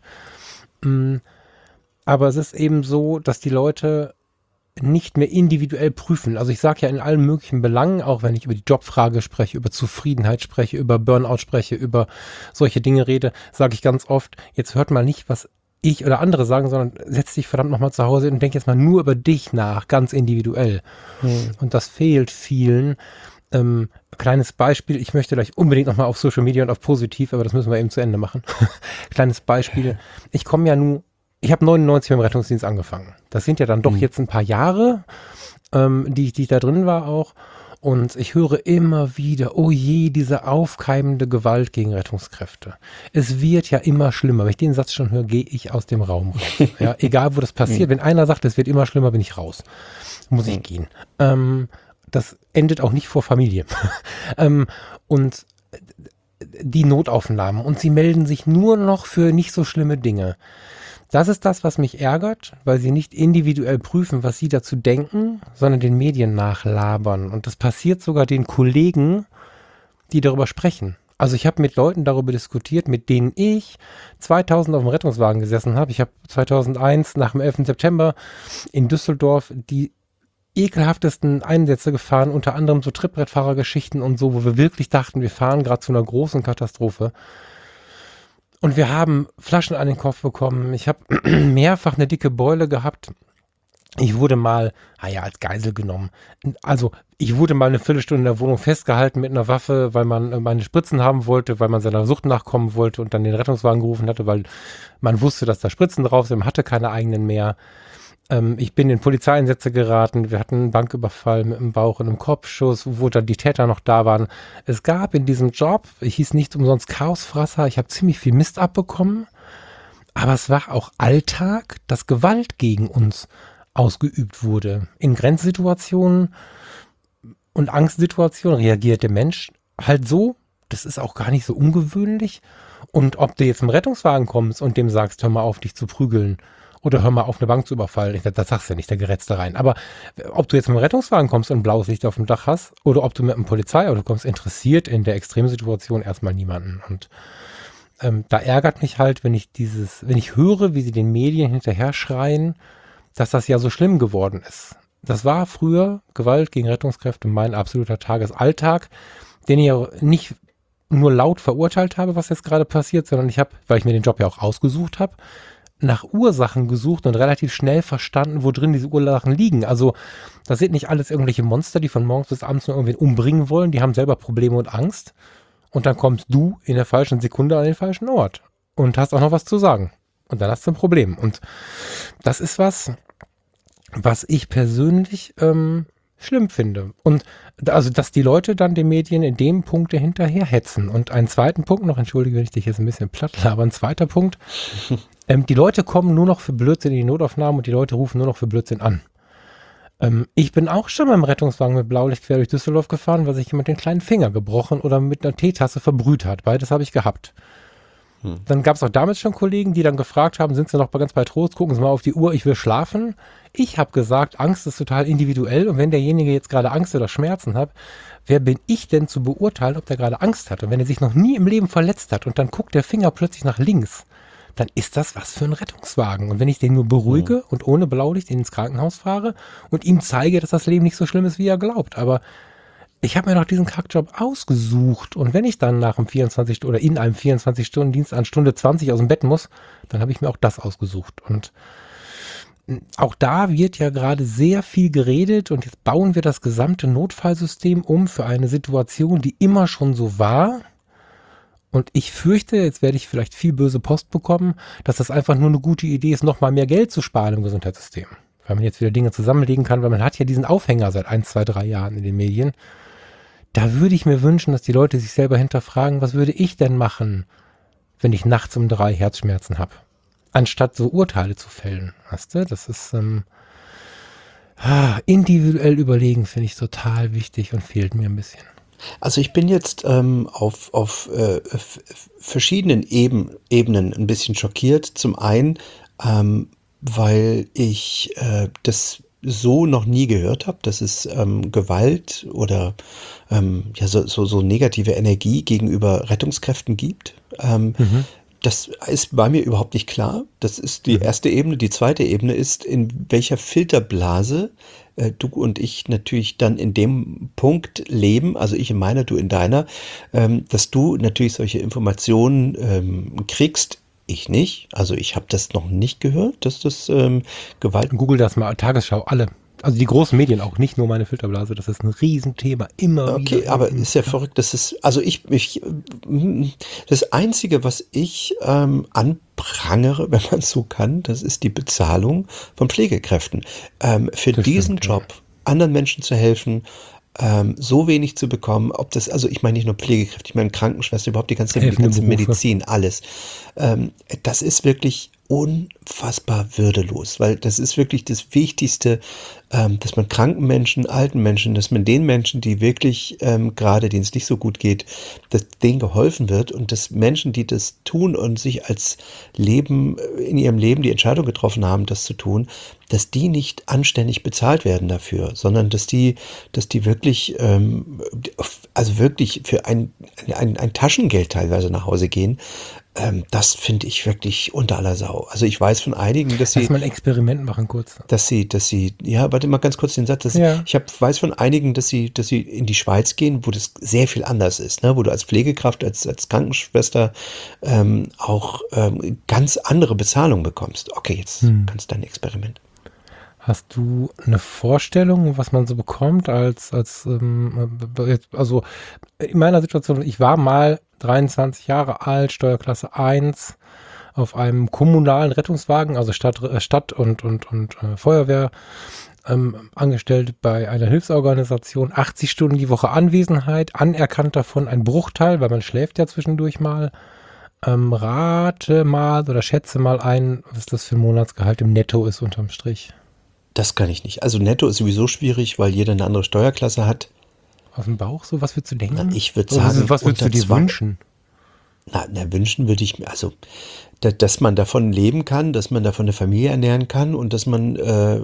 Aber es ist eben so, dass die Leute nicht mehr individuell prüfen. Also ich sage ja in allen möglichen Belangen, auch wenn ich über die Jobfrage spreche, über Zufriedenheit spreche, über Burnout spreche, über solche Dinge rede, sage ich ganz oft, jetzt hört mal nicht, was ich oder andere sagen, sondern setz dich verdammt nochmal zu Hause und denk jetzt mal nur über dich nach, ganz individuell. Und das fehlt vielen. Kleines Beispiel, ich möchte gleich unbedingt nochmal auf Social Media und auf positiv, aber das müssen wir eben zu Ende machen. Kleines Beispiel, ich habe 99 beim Rettungsdienst angefangen. Das sind ja dann doch jetzt ein paar Jahre, die ich da drin war auch. Und ich höre immer wieder, oh je, diese aufkeimende Gewalt gegen Rettungskräfte. Es wird ja immer schlimmer. Wenn ich den Satz schon höre, gehe ich aus dem Raum raus. Ja, egal, wo das passiert. Wenn einer sagt, es wird immer schlimmer, bin ich raus. Muss ich gehen. Das endet auch nicht vor Familie. Und die Notaufnahmen. Und sie melden sich nur noch für nicht so schlimme Dinge. Das ist das, was mich ärgert, weil sie nicht individuell prüfen, was sie dazu denken, sondern den Medien nachlabern. Und das passiert sogar den Kollegen, die darüber sprechen. Also ich habe mit Leuten darüber diskutiert, mit denen ich 2000 auf dem Rettungswagen gesessen habe. Ich habe 2001 nach dem 11. September in Düsseldorf die ekelhaftesten Einsätze gefahren, unter anderem so Trittbrettfahrergeschichten und so, wo wir wirklich dachten, wir fahren gerade zu einer großen Katastrophe. Und wir haben Flaschen an den Kopf bekommen. Ich habe mehrfach eine dicke Beule gehabt. Ich wurde mal, als Geisel genommen. Also ich wurde mal eine Viertelstunde in der Wohnung festgehalten mit einer Waffe, weil man meine Spritzen haben wollte, weil man seiner Sucht nachkommen wollte und dann den Rettungswagen gerufen hatte, weil man wusste, dass da Spritzen drauf sind. Man hatte keine eigenen mehr. Ich bin in Polizeieinsätze geraten. Wir hatten einen Banküberfall mit einem Bauch- und einem Kopfschuss, wo dann die Täter noch da waren. Es gab in diesem Job, ich hieß nicht umsonst Chaosfresser, ich habe ziemlich viel Mist abbekommen, aber es war auch Alltag, dass Gewalt gegen uns ausgeübt wurde. In Grenzsituationen und Angstsituationen reagiert der Mensch halt so. Das ist auch gar nicht so ungewöhnlich. Und ob du jetzt im Rettungswagen kommst und dem sagst, hör mal auf, dich zu prügeln, oder hör mal auf, eine Bank zu überfallen. Das sagst du ja nicht, der gerätst da rein. Aber ob du jetzt mit dem Rettungswagen kommst und ein blaues Licht auf dem Dach hast oder ob du mit einem Polizeiauto kommst, interessiert in der Extremsituation erstmal niemanden. Und da ärgert mich halt, wenn ich höre, wie sie den Medien hinterher schreien, dass das ja so schlimm geworden ist. Das war früher Gewalt gegen Rettungskräfte mein absoluter Tagesalltag, den ich ja nicht nur laut verurteilt habe, was jetzt gerade passiert, sondern ich habe, weil ich mir den Job ja auch ausgesucht habe, nach Ursachen gesucht und relativ schnell verstanden, wo drin diese Ursachen liegen. Also das sind nicht alles irgendwelche Monster, die von morgens bis abends nur irgendwen umbringen wollen. Die haben selber Probleme und Angst. Und dann kommst du in der falschen Sekunde an den falschen Ort und hast auch noch was zu sagen. Und dann hast du ein Problem. Und das ist was ich persönlich schlimm finde. Und also, dass die Leute dann den Medien in dem Punkt hinterher hetzen. Und einen zweiten Punkt noch, entschuldige, wenn ich dich jetzt ein bisschen platt laber, ein zweiter Punkt. Die Leute kommen nur noch für Blödsinn in die Notaufnahmen und die Leute rufen nur noch für Blödsinn an. Ich bin auch schon beim Rettungswagen mit Blaulicht quer durch Düsseldorf gefahren, weil sich jemand den kleinen Finger gebrochen oder mit einer Teetasse verbrüht hat. Beides habe ich gehabt. Dann gab es auch damals schon Kollegen, die dann gefragt haben, sind sie noch ganz bei Trost, gucken Sie mal auf die Uhr, ich will schlafen. Ich habe gesagt, Angst ist total individuell und wenn derjenige jetzt gerade Angst oder Schmerzen hat, wer bin ich denn zu beurteilen, ob der gerade Angst hat? Und wenn er sich noch nie im Leben verletzt hat und dann guckt der Finger plötzlich nach links, dann ist das was für ein Rettungswagen. Und wenn ich den nur beruhige und ohne Blaulicht ins Krankenhaus fahre und ihm zeige, dass das Leben nicht so schlimm ist, wie er glaubt, aber ich habe mir doch diesen Kackjob ausgesucht und wenn ich dann nach einem 24 oder in einem 24-Stunden-Dienst an Stunde 20 aus dem Bett muss, dann habe ich mir auch das ausgesucht. Und auch da wird ja gerade sehr viel geredet und jetzt bauen wir das gesamte Notfallsystem um für eine Situation, die immer schon so war. Und ich fürchte, jetzt werde ich vielleicht viel böse Post bekommen, dass das einfach nur eine gute Idee ist, nochmal mehr Geld zu sparen im Gesundheitssystem. Weil man jetzt wieder Dinge zusammenlegen kann, weil man hat ja diesen Aufhänger seit 1, 2, 3 Jahren in den Medien. Da würde ich mir wünschen, dass die Leute sich selber hinterfragen, was würde ich denn machen, wenn ich nachts um 3 Herzschmerzen habe? Anstatt so Urteile zu fällen. Weißt du, das ist individuell überlegen, finde ich total wichtig und fehlt mir ein bisschen. Also ich bin jetzt auf verschiedenen Ebenen ein bisschen schockiert. Zum einen, weil ich das so noch nie gehört habe, dass es Gewalt oder so negative Energie gegenüber Rettungskräften gibt. Das war mir überhaupt nicht klar. Das ist die erste Ebene. Die zweite Ebene ist, in welcher Filterblase du und ich natürlich dann in dem Punkt leben, also ich in meiner, du in deiner, dass du natürlich solche Informationen kriegst. Ich nicht. Also ich habe das noch nicht gehört, dass das Gewalt... Google das mal, Tagesschau, alle. Also die großen Medien auch, nicht nur meine Filterblase, das ist ein Riesenthema, immer wieder. Okay, aber ist ja verrückt, das ist, also das Einzige, was ich anprangere, wenn man es so kann, das ist die Bezahlung von Pflegekräften. Für Das diesen stimmt, ja. Job, anderen Menschen zu helfen, so wenig zu bekommen, ob das, also ich meine nicht nur Pflegekräfte, ich meine Krankenschwester, überhaupt die ganze Helfende Berufe. Medizin, alles. Das ist wirklich unfassbar würdelos, weil das ist wirklich das Wichtigste, dass man kranken Menschen, alten Menschen, dass man den Menschen, die wirklich gerade, denen es nicht so gut geht, dass denen geholfen wird und dass Menschen, die das tun und sich als Leben, in ihrem Leben die Entscheidung getroffen haben, das zu tun, dass die nicht anständig bezahlt werden dafür, sondern dass die wirklich, also wirklich für ein Taschengeld teilweise nach Hause gehen. Das finde ich wirklich unter aller Sau. Also ich weiß von einigen, dass Lass mal ein Experiment machen kurz. ja, warte mal ganz kurz den Satz, Ja. weiß von einigen, dass sie in die Schweiz gehen, wo das sehr viel anders ist, ne? Wo du als Pflegekraft, als Krankenschwester auch ganz andere Bezahlung bekommst. Okay, jetzt kannst du dein Experiment. Hast du eine Vorstellung, was man so bekommt also in meiner Situation, ich war mal 23 Jahre alt, Steuerklasse 1, auf einem kommunalen Rettungswagen, also Stadt und Feuerwehr, angestellt bei einer Hilfsorganisation, 80 Stunden die Woche Anwesenheit, anerkannt davon ein Bruchteil, weil man schläft ja zwischendurch mal. Rate mal oder schätze mal ein, was das für ein Monatsgehalt im Netto ist unterm Strich. Das kann ich nicht. Also netto ist sowieso schwierig, weil jeder eine andere Steuerklasse hat. Aus dem Bauch so? Was würdest du denken? Na, ich würde Oder sagen, was würdest du unter dir wünschen? Wünschen würde ich mir, also, dass man davon leben kann, dass man davon eine Familie ernähren kann und dass man,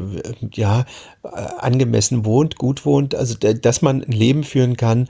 angemessen wohnt, gut wohnt, also, dass man ein Leben führen kann,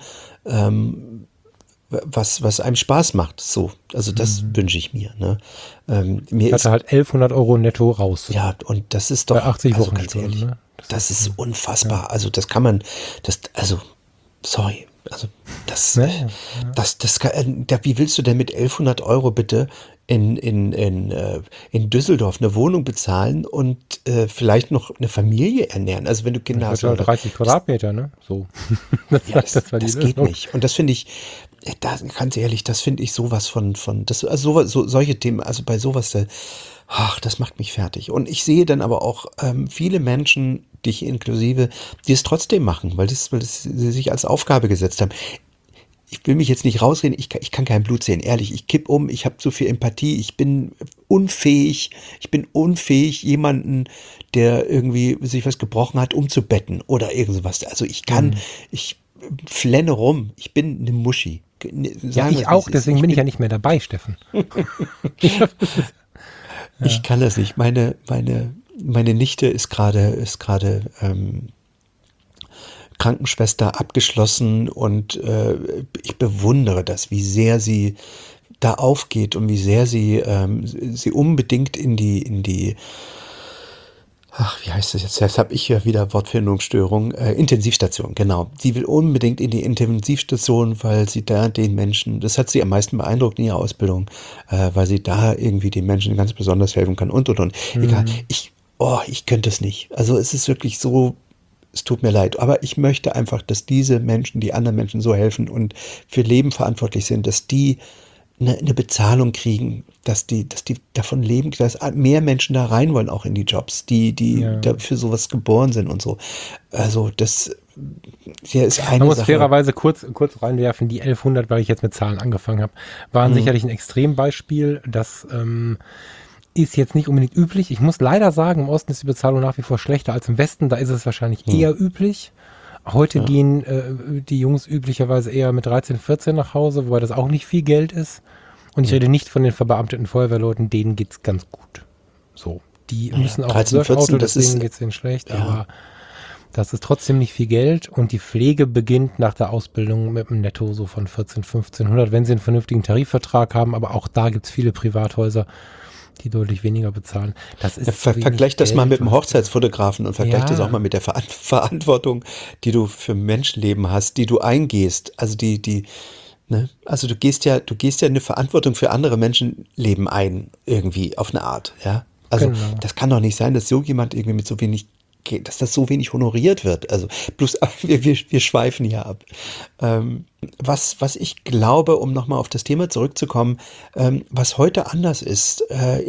was einem Spaß macht, so. Also, das wünsche ich mir, ne? Mir Ich hatte halt 1.100 Euro netto raus. ja, und das ist doch, Bei 80 also Wochen ganz Stunden, ehrlich, ne? das ist unfassbar. Also das kann man, sorry, also Ja. wie willst du denn mit 1.100 Euro bitte in Düsseldorf eine Wohnung bezahlen und vielleicht noch eine Familie ernähren? Also wenn du Kinder Ich hast, hatte halt 30 Quadratmeter, ne? So. ja, das war die geht Lösung. nicht. Und das finde ich, ganz ehrlich, das finde ich sowas von solche Themen, also bei sowas, das macht mich fertig. Und ich sehe dann aber auch viele Menschen, dich inklusive, die es trotzdem machen, weil sie sich als Aufgabe gesetzt haben. Ich will mich jetzt nicht rausreden, ich kann kein Blut sehen, ehrlich, ich kipp um, ich habe zu viel Empathie, ich bin unfähig, jemanden, der irgendwie sich was gebrochen hat, umzubetten oder irgendwas. Also ich flenne rum, ich bin eine Muschi. Ja, ich auch, deswegen bin ich ja nicht mehr dabei, Steffen. Ich kann das nicht. Meine Nichte ist gerade Krankenschwester abgeschlossen und ich bewundere das, wie sehr sie da aufgeht und wie sehr sie unbedingt in die wie heißt das jetzt? Jetzt habe ich ja wieder Wortfindungsstörung. Intensivstation, genau. Sie will unbedingt in die Intensivstation, weil sie da den Menschen, das hat sie am meisten beeindruckt in ihrer Ausbildung, weil sie da irgendwie den Menschen ganz besonders helfen kann und. Egal, ich könnte es nicht. Also es ist wirklich so, es tut mir leid, aber ich möchte einfach, dass diese Menschen, die anderen Menschen so helfen und für Leben verantwortlich sind, dass die eine Bezahlung kriegen, dass die davon leben, dass mehr Menschen da rein wollen, auch in die Jobs, die da für sowas geboren sind und so. Also das hier ist eine Man muss Sache. fairerweise kurz reinwerfen, die 1.100, weil ich jetzt mit Zahlen angefangen habe, waren sicherlich ein Extrembeispiel. Das ist jetzt nicht unbedingt üblich. Ich muss leider sagen, im Osten ist die Bezahlung nach wie vor schlechter als im Westen. Da ist es wahrscheinlich eher üblich. Heute gehen die Jungs üblicherweise eher mit 13, 14 nach Hause, wobei das auch nicht viel Geld ist. Und ich rede nicht von den verbeamteten Feuerwehrleuten, denen geht's ganz gut. So, die müssen auch 13, 14, Auto, das deswegen ist- geht's denen schlecht, aber das ist trotzdem nicht viel Geld und die Pflege beginnt nach der Ausbildung mit einem Netto so von 14, 1500, wenn sie einen vernünftigen Tarifvertrag haben, aber auch da gibt's viele Privathäuser, die deutlich weniger bezahlen. Das ist Vergleich das mal mit dem Hochzeitsfotografen und vergleich das Ja. auch mal mit der Verantwortung, die du für Menschenleben hast, die du eingehst. Also ne? Also du gehst ja eine Verantwortung für andere Menschenleben ein, irgendwie auf eine Art, ja. Also Genau. das kann doch nicht sein, dass so jemand irgendwie mit so wenig dass das so wenig honoriert wird. Also bloß wir schweifen hier ab. Was ich glaube, um nochmal auf das Thema zurückzukommen, was heute anders ist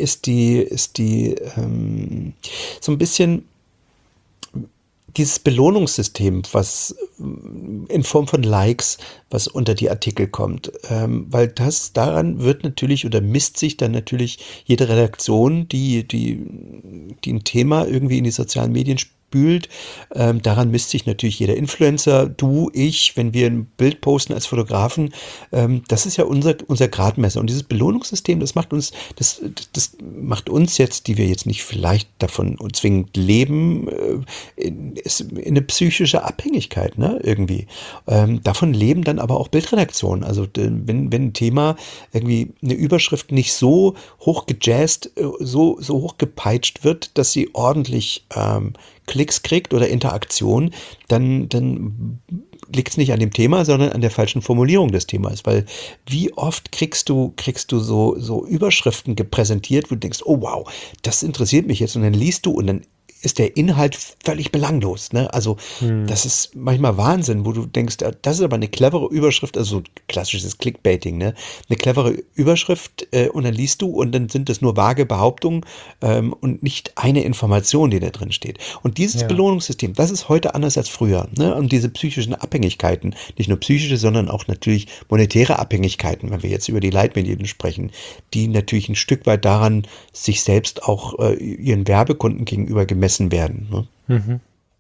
so ein bisschen dieses Belohnungssystem, was in Form von Likes, was unter die Artikel kommt, weil daran wird natürlich oder misst sich dann natürlich jede Redaktion, die ein Thema irgendwie in die sozialen Medien spült, daran misst sich natürlich jeder Influencer, du, ich, wenn wir ein Bild posten als Fotografen, das ist ja unser Gradmesser. Und dieses Belohnungssystem, das macht uns jetzt, die wir jetzt nicht vielleicht davon zwingend leben, in eine psychische Abhängigkeit, ne, irgendwie. Davon leben dann aber auch Bildredaktionen. Also wenn ein Thema irgendwie eine Überschrift nicht so hoch gejazzt, so hoch gepeitscht wird, dass sie ordentlich Klicks kriegt oder Interaktion, dann liegt es nicht an dem Thema, sondern an der falschen Formulierung des Themas. Weil wie oft kriegst du so Überschriften gepräsentiert, wo du denkst, oh wow, das interessiert mich jetzt, und dann liest du und dann ist der Inhalt völlig belanglos, ne? Also das ist manchmal Wahnsinn, wo du denkst, das ist aber eine clevere Überschrift, also klassisches Clickbaiting, ne? Eine clevere Überschrift, und dann liest du und dann sind das nur vage Behauptungen und nicht eine Information, die da drin steht. Und dieses Belohnungssystem, das ist heute anders als früher, ne? Und diese psychischen Abhängigkeiten, nicht nur psychische, sondern auch natürlich monetäre Abhängigkeiten, wenn wir jetzt über die Leitmedien sprechen, die natürlich ein Stück weit daran sich selbst auch ihren Werbekunden gegenüber gemessen werden. Ne? Mhm.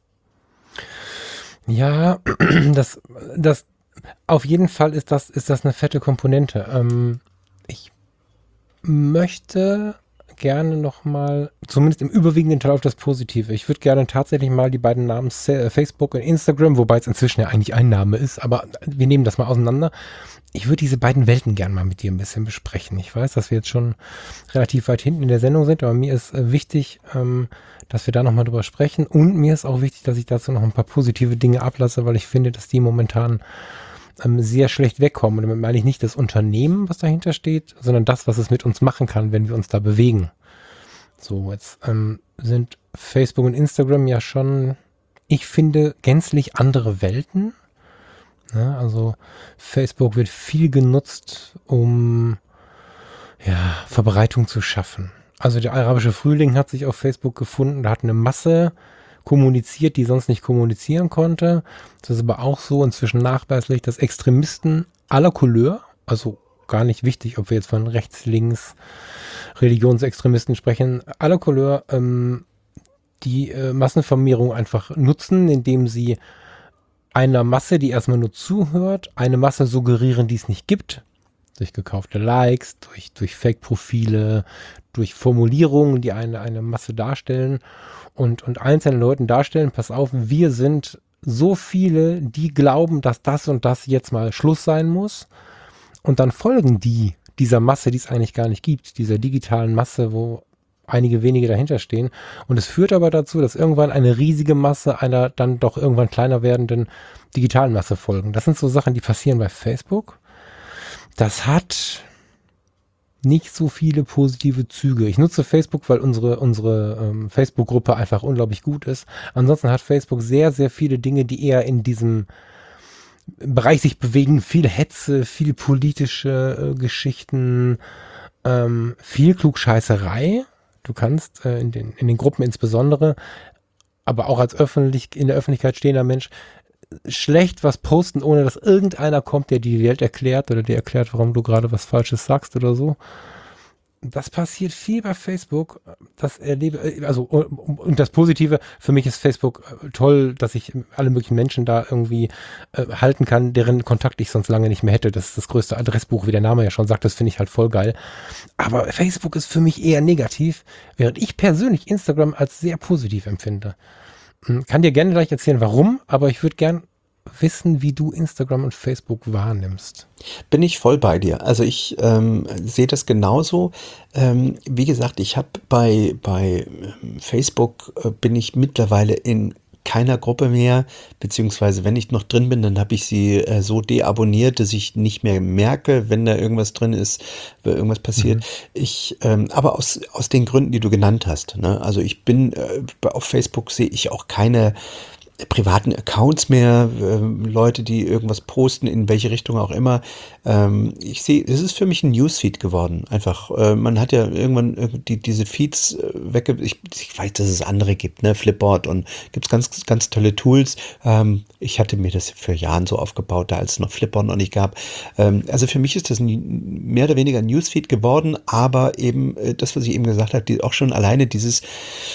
Ja, das auf jeden Fall ist das eine fette Komponente. Ich möchte gerne nochmal, zumindest im überwiegenden Teil, auf das Positive. Ich würde gerne tatsächlich mal die beiden Namen Facebook und Instagram, wobei es inzwischen ja eigentlich ein Name ist, aber wir nehmen das mal auseinander. Ich würde diese beiden Welten gerne mal mit dir ein bisschen besprechen. Ich weiß, dass wir jetzt schon relativ weit hinten in der Sendung sind, aber mir ist wichtig, dass wir da nochmal drüber sprechen, und mir ist auch wichtig, dass ich dazu noch ein paar positive Dinge ablasse, weil ich finde, dass die momentan sehr schlecht wegkommen. Und damit meine ich nicht das Unternehmen, was dahinter steht, sondern das, was es mit uns machen kann, wenn wir uns da bewegen. So, jetzt sind Facebook und Instagram ja schon, ich finde, gänzlich andere Welten. Ja, also Facebook wird viel genutzt, um Verbreitung zu schaffen. Also der arabische Frühling hat sich auf Facebook gefunden, da hat eine Masse kommuniziert, die sonst nicht kommunizieren konnte. Das ist aber auch so inzwischen nachweislich, dass Extremisten aller Couleur, also gar nicht wichtig, ob wir jetzt von rechts, links, Religionsextremisten sprechen, aller Couleur, die Massenvermehrung einfach nutzen, indem sie einer Masse, die erstmal nur zuhört, eine Masse suggerieren, die es nicht gibt, durch gekaufte Likes, durch Fake-Profile, durch Formulierungen, die eine Masse darstellen und einzelnen Leuten darstellen, pass auf, wir sind so viele, die glauben, dass das und das jetzt mal Schluss sein muss, und dann folgen dieser Masse, die es eigentlich gar nicht gibt, dieser digitalen Masse, wo einige wenige dahinter stehen, und es führt aber dazu, dass irgendwann eine riesige Masse einer dann doch irgendwann kleiner werdenden digitalen Masse folgen. Das sind so Sachen, die passieren bei Facebook. Das hat nicht so viele positive Züge. Ich nutze Facebook, weil unsere Facebook-Gruppe einfach unglaublich gut ist. Ansonsten hat Facebook sehr, sehr viele Dinge, die eher in diesem Bereich sich bewegen. Viel Hetze, viel politische Geschichten, viel Klugscheißerei. Du kannst in den Gruppen insbesondere, aber auch als in der Öffentlichkeit stehender Mensch, schlecht was posten, ohne dass irgendeiner kommt, der die Welt erklärt oder dir erklärt, warum du gerade was Falsches sagst oder so. Das passiert viel bei Facebook. Das erlebe, also, und das Positive, für mich ist Facebook toll, dass ich alle möglichen Menschen da irgendwie halten kann, deren Kontakt ich sonst lange nicht mehr hätte. Das ist das größte Adressbuch, wie der Name ja schon sagt, das finde ich halt voll geil. Aber Facebook ist für mich eher negativ, während ich persönlich Instagram als sehr positiv empfinde. Kann dir gerne gleich erzählen, warum, aber ich würde gern wissen, wie du Instagram und Facebook wahrnimmst. Bin ich voll bei dir. Also ich sehe das genauso. Wie gesagt, ich habe bei Facebook bin ich mittlerweile in keiner Gruppe mehr, beziehungsweise wenn ich noch drin bin, dann habe ich sie so deabonniert, dass ich nicht mehr merke, wenn da irgendwas drin ist, wenn irgendwas passiert. Aber aus den Gründen, die du genannt hast, ne? Also ich bin auf Facebook sehe ich auch keine privaten Accounts mehr, Leute, die irgendwas posten, in welche Richtung auch immer. Ich sehe, es ist für mich ein Newsfeed geworden. Einfach, man hat ja irgendwann diese Feeds ich weiß, dass es andere gibt, ne, Flipboard, und gibt es ganz, ganz tolle Tools. Ich hatte mir das für Jahren so aufgebaut, da als es noch Flipboard noch nicht gab. Also für mich ist das mehr oder weniger ein Newsfeed geworden, aber eben das, was ich eben gesagt habe, auch schon alleine dieses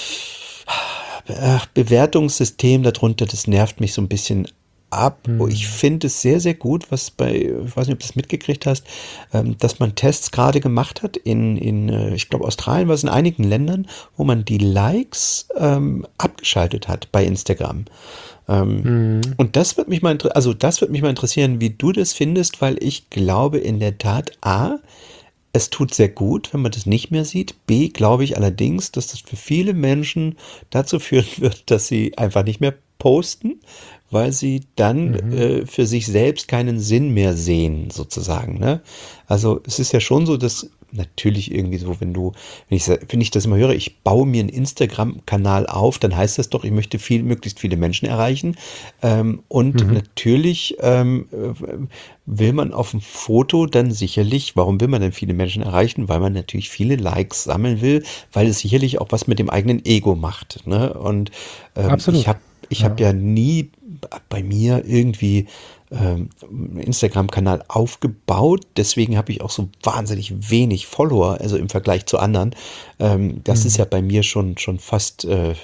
Bewertungssystem darunter, das nervt mich so ein bisschen ab. Ich finde es sehr, sehr gut, ich weiß nicht, ob du das mitgekriegt hast, dass man Tests gerade gemacht hat ich glaube, Australien war es, in einigen Ländern, wo man die Likes abgeschaltet hat bei Instagram. Und das wird mich mal interessieren, wie du das findest, weil ich glaube in der Tat, es tut sehr gut, wenn man das nicht mehr sieht. B, glaube ich allerdings, dass das für viele Menschen dazu führen wird, dass sie einfach nicht mehr posten, weil sie dann für sich selbst keinen Sinn mehr sehen, sozusagen. Ne? Also es ist ja schon so, dass natürlich irgendwie so, wenn ich das immer höre, ich baue mir einen Instagram-Kanal auf, dann heißt das doch, ich möchte möglichst viele Menschen erreichen. Natürlich will man auf dem Foto dann sicherlich, warum will man denn viele Menschen erreichen? Weil man natürlich viele Likes sammeln will, weil es sicherlich auch was mit dem eigenen Ego macht. Ne? Und Absolut. ich habe ja nie bei mir irgendwie einen Instagram-Kanal aufgebaut, deswegen habe ich auch so wahnsinnig wenig Follower, also im Vergleich zu anderen. Das ist ja bei mir schon fast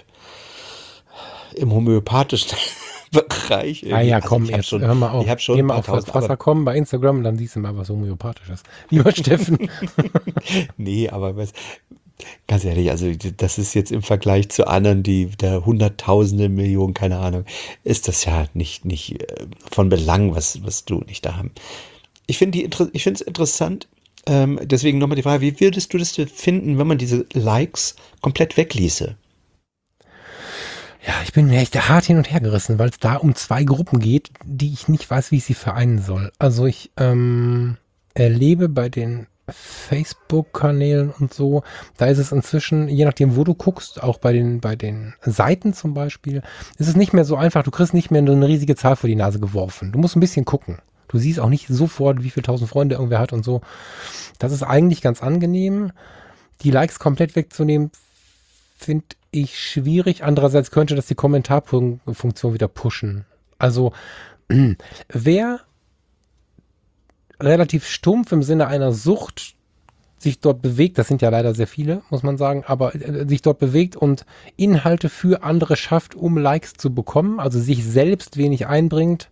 im homöopathischen Bereich. Ja, komm, jetzt hör mal auf. Ich habe schon Geh mal auf Wasser.com bei Instagram und dann siehst du mal was Homöopathisches. Lieber Steffen. Nee, aber ganz ehrlich, also das ist jetzt im Vergleich zu anderen, die da Hunderttausende, Millionen, keine Ahnung, ist das ja nicht von Belang, was du nicht da haben. Ich finde es interessant, deswegen nochmal die Frage, wie würdest du das finden, wenn man diese Likes komplett wegließe? Ja, ich bin mir echt hart hin und her gerissen, weil es da um zwei Gruppen geht, die ich nicht weiß, wie ich sie vereinen soll. Also ich erlebe bei den Facebook-Kanälen und so, da ist es inzwischen, je nachdem, wo du guckst, auch bei den Seiten zum Beispiel, ist es nicht mehr so einfach, du kriegst nicht mehr eine riesige Zahl vor die Nase geworfen. Du musst ein bisschen gucken. Du siehst auch nicht sofort, wie viele tausend Freunde irgendwer hat und so. Das ist eigentlich ganz angenehm. Die Likes komplett wegzunehmen, finde ich schwierig. Andererseits könnte das die Kommentarfunktion wieder pushen. Also, wer relativ stumpf im Sinne einer Sucht sich dort bewegt, das sind ja leider sehr viele, muss man sagen, aber sich dort bewegt und Inhalte für andere schafft, um Likes zu bekommen, also sich selbst wenig einbringt,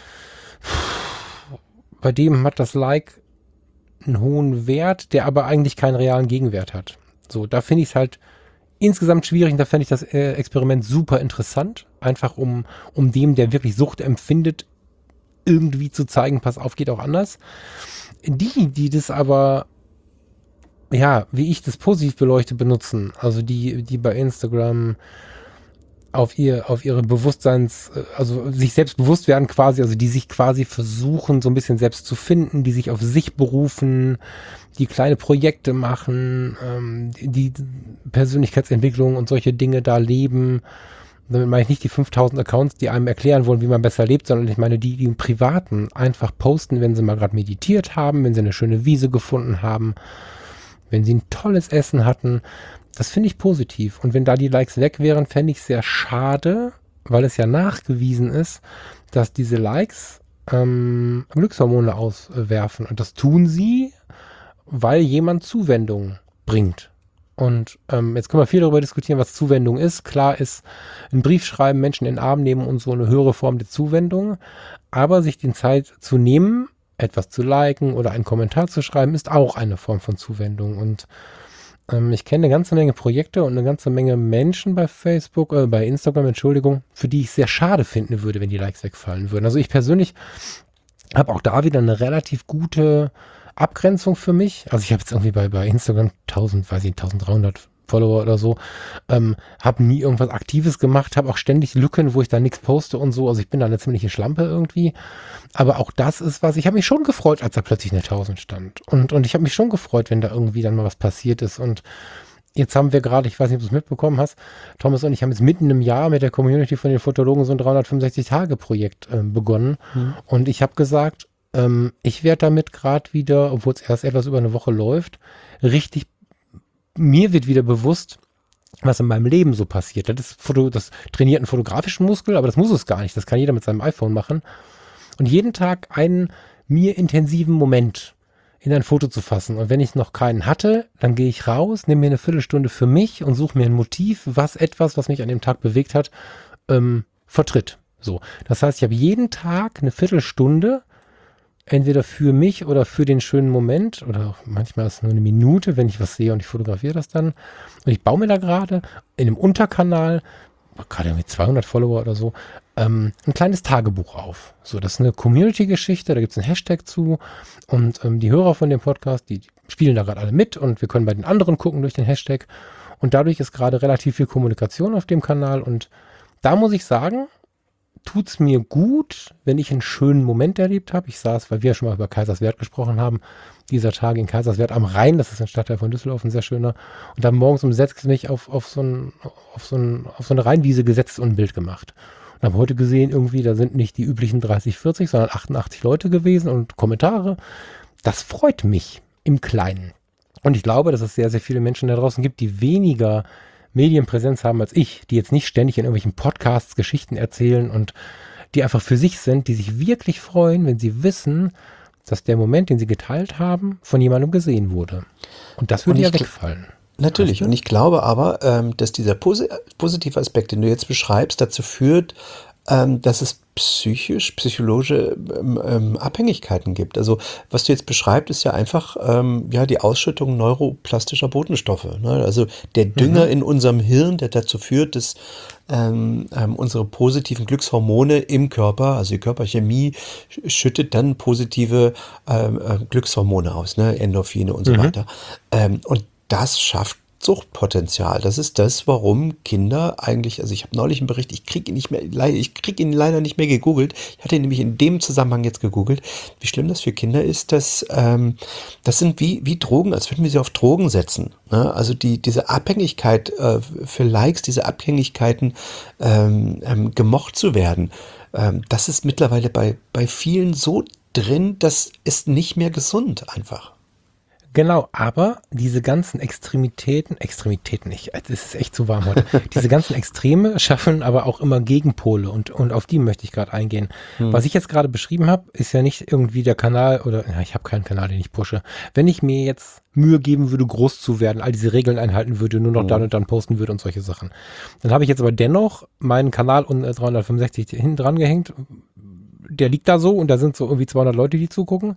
bei dem hat das Like einen hohen Wert, der aber eigentlich keinen realen Gegenwert hat. So, da finde ich es halt insgesamt schwierig und da fände ich das Experiment super interessant, einfach um dem, der wirklich Sucht empfindet, irgendwie zu zeigen, pass auf, geht auch anders. Die das aber, ja, wie ich das positiv beleuchte, benutzen, also die bei Instagram auf ihre also sich selbst bewusst werden quasi, also die sich quasi versuchen, so ein bisschen selbst zu finden, die sich auf sich berufen, die kleine Projekte machen, die Persönlichkeitsentwicklung und solche Dinge da leben. Damit meine ich nicht die 5000 Accounts, die einem erklären wollen, wie man besser lebt, sondern ich meine die im Privaten einfach posten, wenn sie mal gerade meditiert haben, wenn sie eine schöne Wiese gefunden haben, wenn sie ein tolles Essen hatten. Das finde ich positiv. Und wenn da die Likes weg wären, fände ich sehr schade, weil es ja nachgewiesen ist, dass diese Likes Glückshormone auswerfen. Und das tun sie, weil jemand Zuwendung bringt. Und jetzt können wir viel darüber diskutieren, was Zuwendung ist. Klar ist ein Brief schreiben, Menschen in den Arm nehmen und so eine höhere Form der Zuwendung. Aber sich die Zeit zu nehmen, etwas zu liken oder einen Kommentar zu schreiben, ist auch eine Form von Zuwendung. Und ich kenne eine ganze Menge Projekte und eine ganze Menge Menschen bei bei Instagram, Entschuldigung, für die ich sehr schade finden würde, wenn die Likes wegfallen würden. Also ich persönlich habe auch da wieder eine relativ gute Abgrenzung für mich. Also ich habe jetzt irgendwie bei Instagram 1300 Follower oder so. Habe nie irgendwas Aktives gemacht, habe auch ständig Lücken, wo ich da nichts poste und so. Also ich bin da eine ziemliche Schlampe irgendwie. Aber auch das ist was, ich habe mich schon gefreut, als da plötzlich eine 1000 stand. Und ich habe mich schon gefreut, wenn da irgendwie dann mal was passiert ist. Und jetzt haben wir gerade, ich weiß nicht, ob du es mitbekommen hast, Thomas und ich haben jetzt mitten im Jahr mit der Community von den Fotologen so ein 365-Tage-Projekt begonnen. Und ich habe gesagt, ich werde damit gerade wieder, obwohl es erst etwas über eine Woche läuft, mir wird wieder bewusst, was in meinem Leben so passiert. Das trainiert einen fotografischen Muskel, aber das muss es gar nicht. Das kann jeder mit seinem iPhone machen. Und jeden Tag einen mir intensiven Moment in ein Foto zu fassen. Und wenn ich noch keinen hatte, dann gehe ich raus, nehme mir eine Viertelstunde für mich und suche mir ein Motiv, was mich an dem Tag bewegt hat, vertritt. So. Das heißt, ich habe jeden Tag eine Viertelstunde entweder für mich oder für den schönen Moment oder auch manchmal ist es nur eine Minute, wenn ich was sehe und ich fotografiere das dann. Und ich baue mir da gerade in einem Unterkanal, gerade mit 200 Follower oder so, ein kleines Tagebuch auf. So, das ist eine Community-Geschichte, da gibt es einen Hashtag zu und die Hörer von dem Podcast, die spielen da gerade alle mit und wir können bei den anderen gucken durch den Hashtag und dadurch ist gerade relativ viel Kommunikation auf dem Kanal und da muss ich sagen, tut es mir gut, wenn ich einen schönen Moment erlebt habe. Ich saß, weil wir schon mal über Kaiserswerth gesprochen haben, dieser Tag in Kaiserswerth am Rhein, das ist ein Stadtteil von Düsseldorf, ein sehr schöner. Und dann morgens um 6 mich auf so eine Rheinwiese gesetzt und ein Bild gemacht. Und habe heute gesehen, irgendwie, da sind nicht die üblichen 30, 40, sondern 88 Leute gewesen und Kommentare. Das freut mich im Kleinen. Und ich glaube, dass es sehr, sehr viele Menschen da draußen gibt, die weniger Medienpräsenz haben als ich, die jetzt nicht ständig in irgendwelchen Podcasts Geschichten erzählen und die einfach für sich sind, die sich wirklich freuen, wenn sie wissen, dass der Moment, den sie geteilt haben, von jemandem gesehen wurde. Und das würde ja wegfallen. Natürlich. Weißt du? Und ich glaube aber, dass dieser positive Aspekt, den du jetzt beschreibst, dazu führt, dass es psychologische Abhängigkeiten gibt. Also was du jetzt beschreibst, ist ja einfach die Ausschüttung neuroplastischer Botenstoffe. Ne? Also der Dünger in unserem Hirn, der dazu führt, dass unsere positiven Glückshormone im Körper, also die Körperchemie, schüttet dann positive Glückshormone aus, ne? Endorphine und so weiter. Und das schafft Suchtpotenzial. Das ist das, warum Kinder eigentlich, also ich habe neulich einen Bericht, ich kriege ihn leider nicht mehr gegoogelt. Ich hatte ihn nämlich in dem Zusammenhang jetzt gegoogelt, wie schlimm das für Kinder ist, dass das sind wie Drogen, als würden wir sie auf Drogen setzen. Ne? Also diese Abhängigkeit für Likes, diese Abhängigkeiten gemocht zu werden, das ist mittlerweile bei vielen so drin, das ist nicht mehr gesund einfach. Genau, aber diese ganzen Extremitäten nicht, es ist echt zu warm heute, diese ganzen Extreme schaffen aber auch immer Gegenpole und auf die möchte ich gerade eingehen. Was ich jetzt gerade beschrieben habe, ist ja nicht irgendwie der Kanal ich habe keinen Kanal, den ich pushe. Wenn ich mir jetzt Mühe geben würde, groß zu werden, all diese Regeln einhalten würde, nur noch dann und dann posten würde und solche Sachen, dann habe ich jetzt aber dennoch meinen Kanal und 365 hinten dran gehängt, der liegt da so und da sind so irgendwie 200 Leute, die zugucken.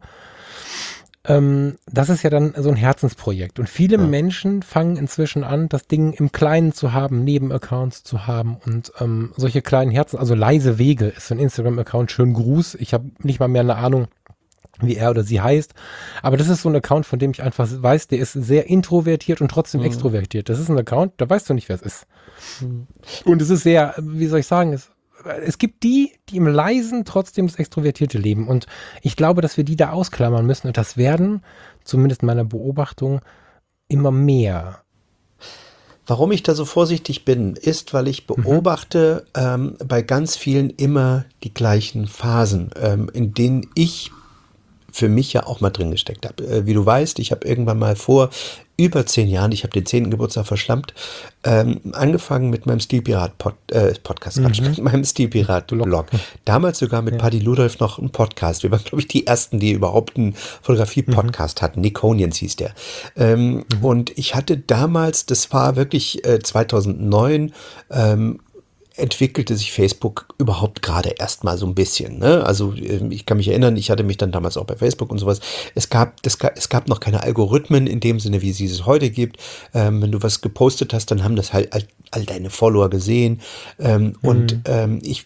Das ist ja dann so ein Herzensprojekt. Und viele Menschen fangen inzwischen an, das Ding im Kleinen zu haben, Nebenaccounts zu haben und solche kleinen Herzen, also leise Wege ist so ein Instagram-Account, schön Gruß. Ich habe nicht mal mehr eine Ahnung, wie er oder sie heißt. Aber das ist so ein Account, von dem ich einfach weiß, der ist sehr introvertiert und trotzdem extrovertiert. Das ist ein Account, da weißt du nicht, wer es ist. Und es ist sehr, wie soll ich sagen, es gibt die im Leisen trotzdem das extrovertierte Leben. Und ich glaube, dass wir die da ausklammern müssen. Und das werden, zumindest meiner Beobachtung, immer mehr. Warum ich da so vorsichtig bin, ist, weil ich beobachte bei ganz vielen immer die gleichen Phasen, in denen ich für mich ja auch mal drin gesteckt habe. Wie du weißt, ich habe irgendwann mal vor über 10 Jahren, ich habe den 10. Geburtstag verschlampt, angefangen mit meinem Stilpirat-Podcast, mit meinem Stilpirat-Blog. Damals sogar mit Paddy Ludolf noch ein Podcast. Wir waren, glaube ich, die Ersten, die überhaupt einen Fotografie-Podcast hatten. Niconians hieß der. Und ich hatte damals, das war wirklich 2009, entwickelte sich Facebook überhaupt gerade erst mal so ein bisschen. Ne? Also ich kann mich erinnern, ich hatte mich dann damals auch bei Facebook und sowas. Es gab noch keine Algorithmen in dem Sinne, wie sie es heute gibt. Wenn du was gepostet hast, dann haben das halt all deine Follower gesehen. Und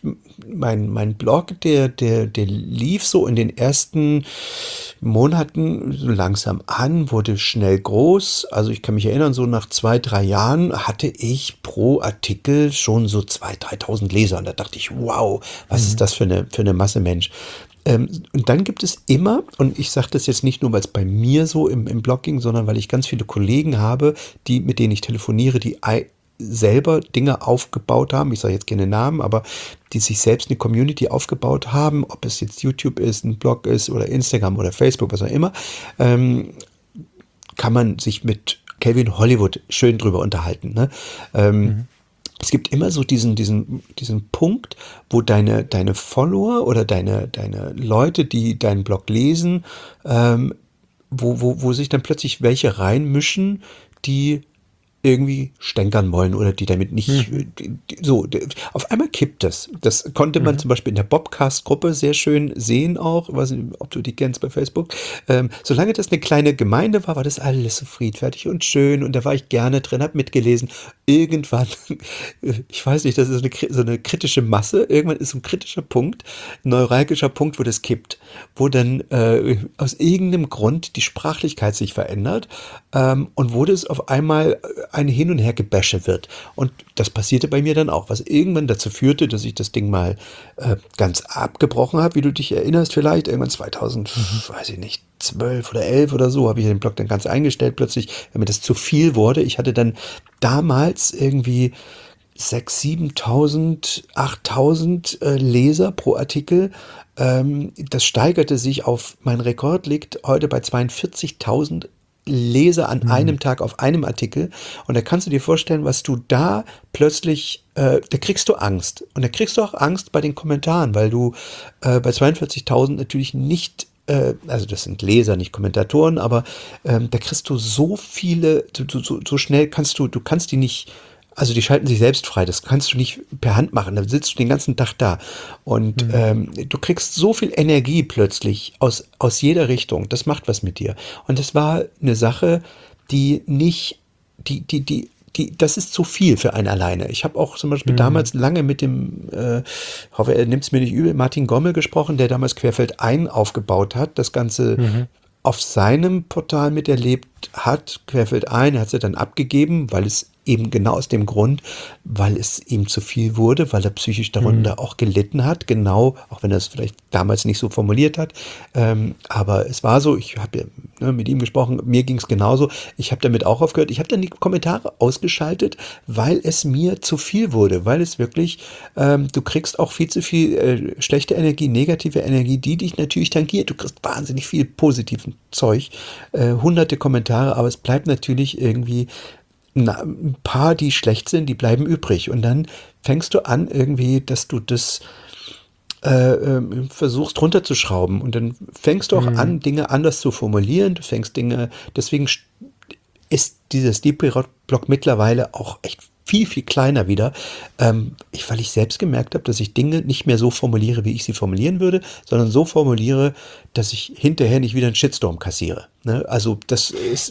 mein Blog, der lief so in den ersten Monaten so langsam an, wurde schnell groß. Also ich kann mich erinnern, so nach 2-3 Jahren hatte ich pro Artikel schon so 2.000, 3.000 Leser. Und da dachte ich, wow, was ist das für eine Masse Mensch? Und dann gibt es immer, und ich sage das jetzt nicht nur, weil es bei mir so im Blog ging, sondern weil ich ganz viele Kollegen habe, mit denen ich telefoniere, die selber Dinge aufgebaut haben, ich sage jetzt keine Namen, aber die sich selbst eine Community aufgebaut haben, ob es jetzt YouTube ist, ein Blog ist oder Instagram oder Facebook, was auch immer, kann man sich mit Calvin Hollywood schön drüber unterhalten. Ne? Es gibt immer so diesen Punkt, wo deine Follower oder deine Leute, die deinen Blog lesen, wo sich dann plötzlich welche reinmischen, die irgendwie stänkern wollen oder die damit nicht auf einmal kippt das. Das konnte man zum Beispiel in der Bobcast-Gruppe sehr schön sehen auch, weiß nicht, ob du die kennst bei Facebook. Solange das eine kleine Gemeinde war das alles so friedfertig und schön und da war ich gerne drin, habe mitgelesen. Irgendwann, ich weiß nicht, das ist so eine kritische Masse, irgendwann ist so ein kritischer Punkt, ein neuralgischer Punkt, wo das kippt, wo dann aus irgendeinem Grund die Sprachlichkeit sich verändert und wo das auf einmal ein Hin- und Her-Gebäsche wird. Und das passierte bei mir dann auch, was irgendwann dazu führte, dass ich das Ding mal ganz abgebrochen habe, wie du dich erinnerst vielleicht, irgendwann 2000, weiß ich nicht, 12 oder 11 oder so, habe ich den Blog dann ganz eingestellt plötzlich, weil mir das zu viel wurde. Ich hatte dann damals irgendwie 6.000, 7.000, 8.000 Leser pro Artikel. Das steigerte sich auf, mein Rekord liegt heute bei 42.000 Leser an einem Tag auf einem Artikel. Und da kannst du dir vorstellen, was du da plötzlich, da kriegst du Angst. Und da kriegst du auch Angst bei den Kommentaren, weil du bei 42.000 natürlich nicht, also das sind Leser, nicht Kommentatoren, aber da kriegst du so viele, so schnell du kannst die nicht, also die schalten sich selbst frei, das kannst du nicht per Hand machen, da sitzt du den ganzen Tag da und du kriegst so viel Energie plötzlich aus jeder Richtung, das macht was mit dir. Und das war eine Sache, die nicht, das ist zu viel für einen alleine. Ich habe auch zum Beispiel damals lange mit dem, hoffe, er nimmt es mir nicht übel, Martin Gommel gesprochen, der damals Querfeldein aufgebaut hat, das Ganze auf seinem Portal miterlebt hat, Querfeldein, er hat es dann abgegeben, weil es eben genau aus dem Grund, weil es ihm zu viel wurde, weil er psychisch darunter auch gelitten hat, genau, auch wenn er es vielleicht damals nicht so formuliert hat, aber es war so, ich habe ja mit ihm gesprochen, mir ging es genauso, ich habe damit auch aufgehört, ich habe dann die Kommentare ausgeschaltet, weil es mir zu viel wurde, weil es wirklich, du kriegst auch viel zu viel schlechte Energie, negative Energie, die dich natürlich tangiert, du kriegst wahnsinnig viel positiven Zeug, hunderte Kommentare, aber es bleibt natürlich irgendwie ein paar, die schlecht sind, die bleiben übrig. Und dann fängst du an irgendwie, dass du das versuchst runterzuschrauben. Und dann fängst du auch an, Dinge anders zu formulieren. Du fängst Dinge, deswegen ist dieses Deeply-Blog mittlerweile auch echt viel, viel kleiner wieder, weil ich selbst gemerkt habe, dass ich Dinge nicht mehr so formuliere, wie ich sie formulieren würde, sondern so formuliere, dass ich hinterher nicht wieder einen Shitstorm kassiere. Ne? Also das ist...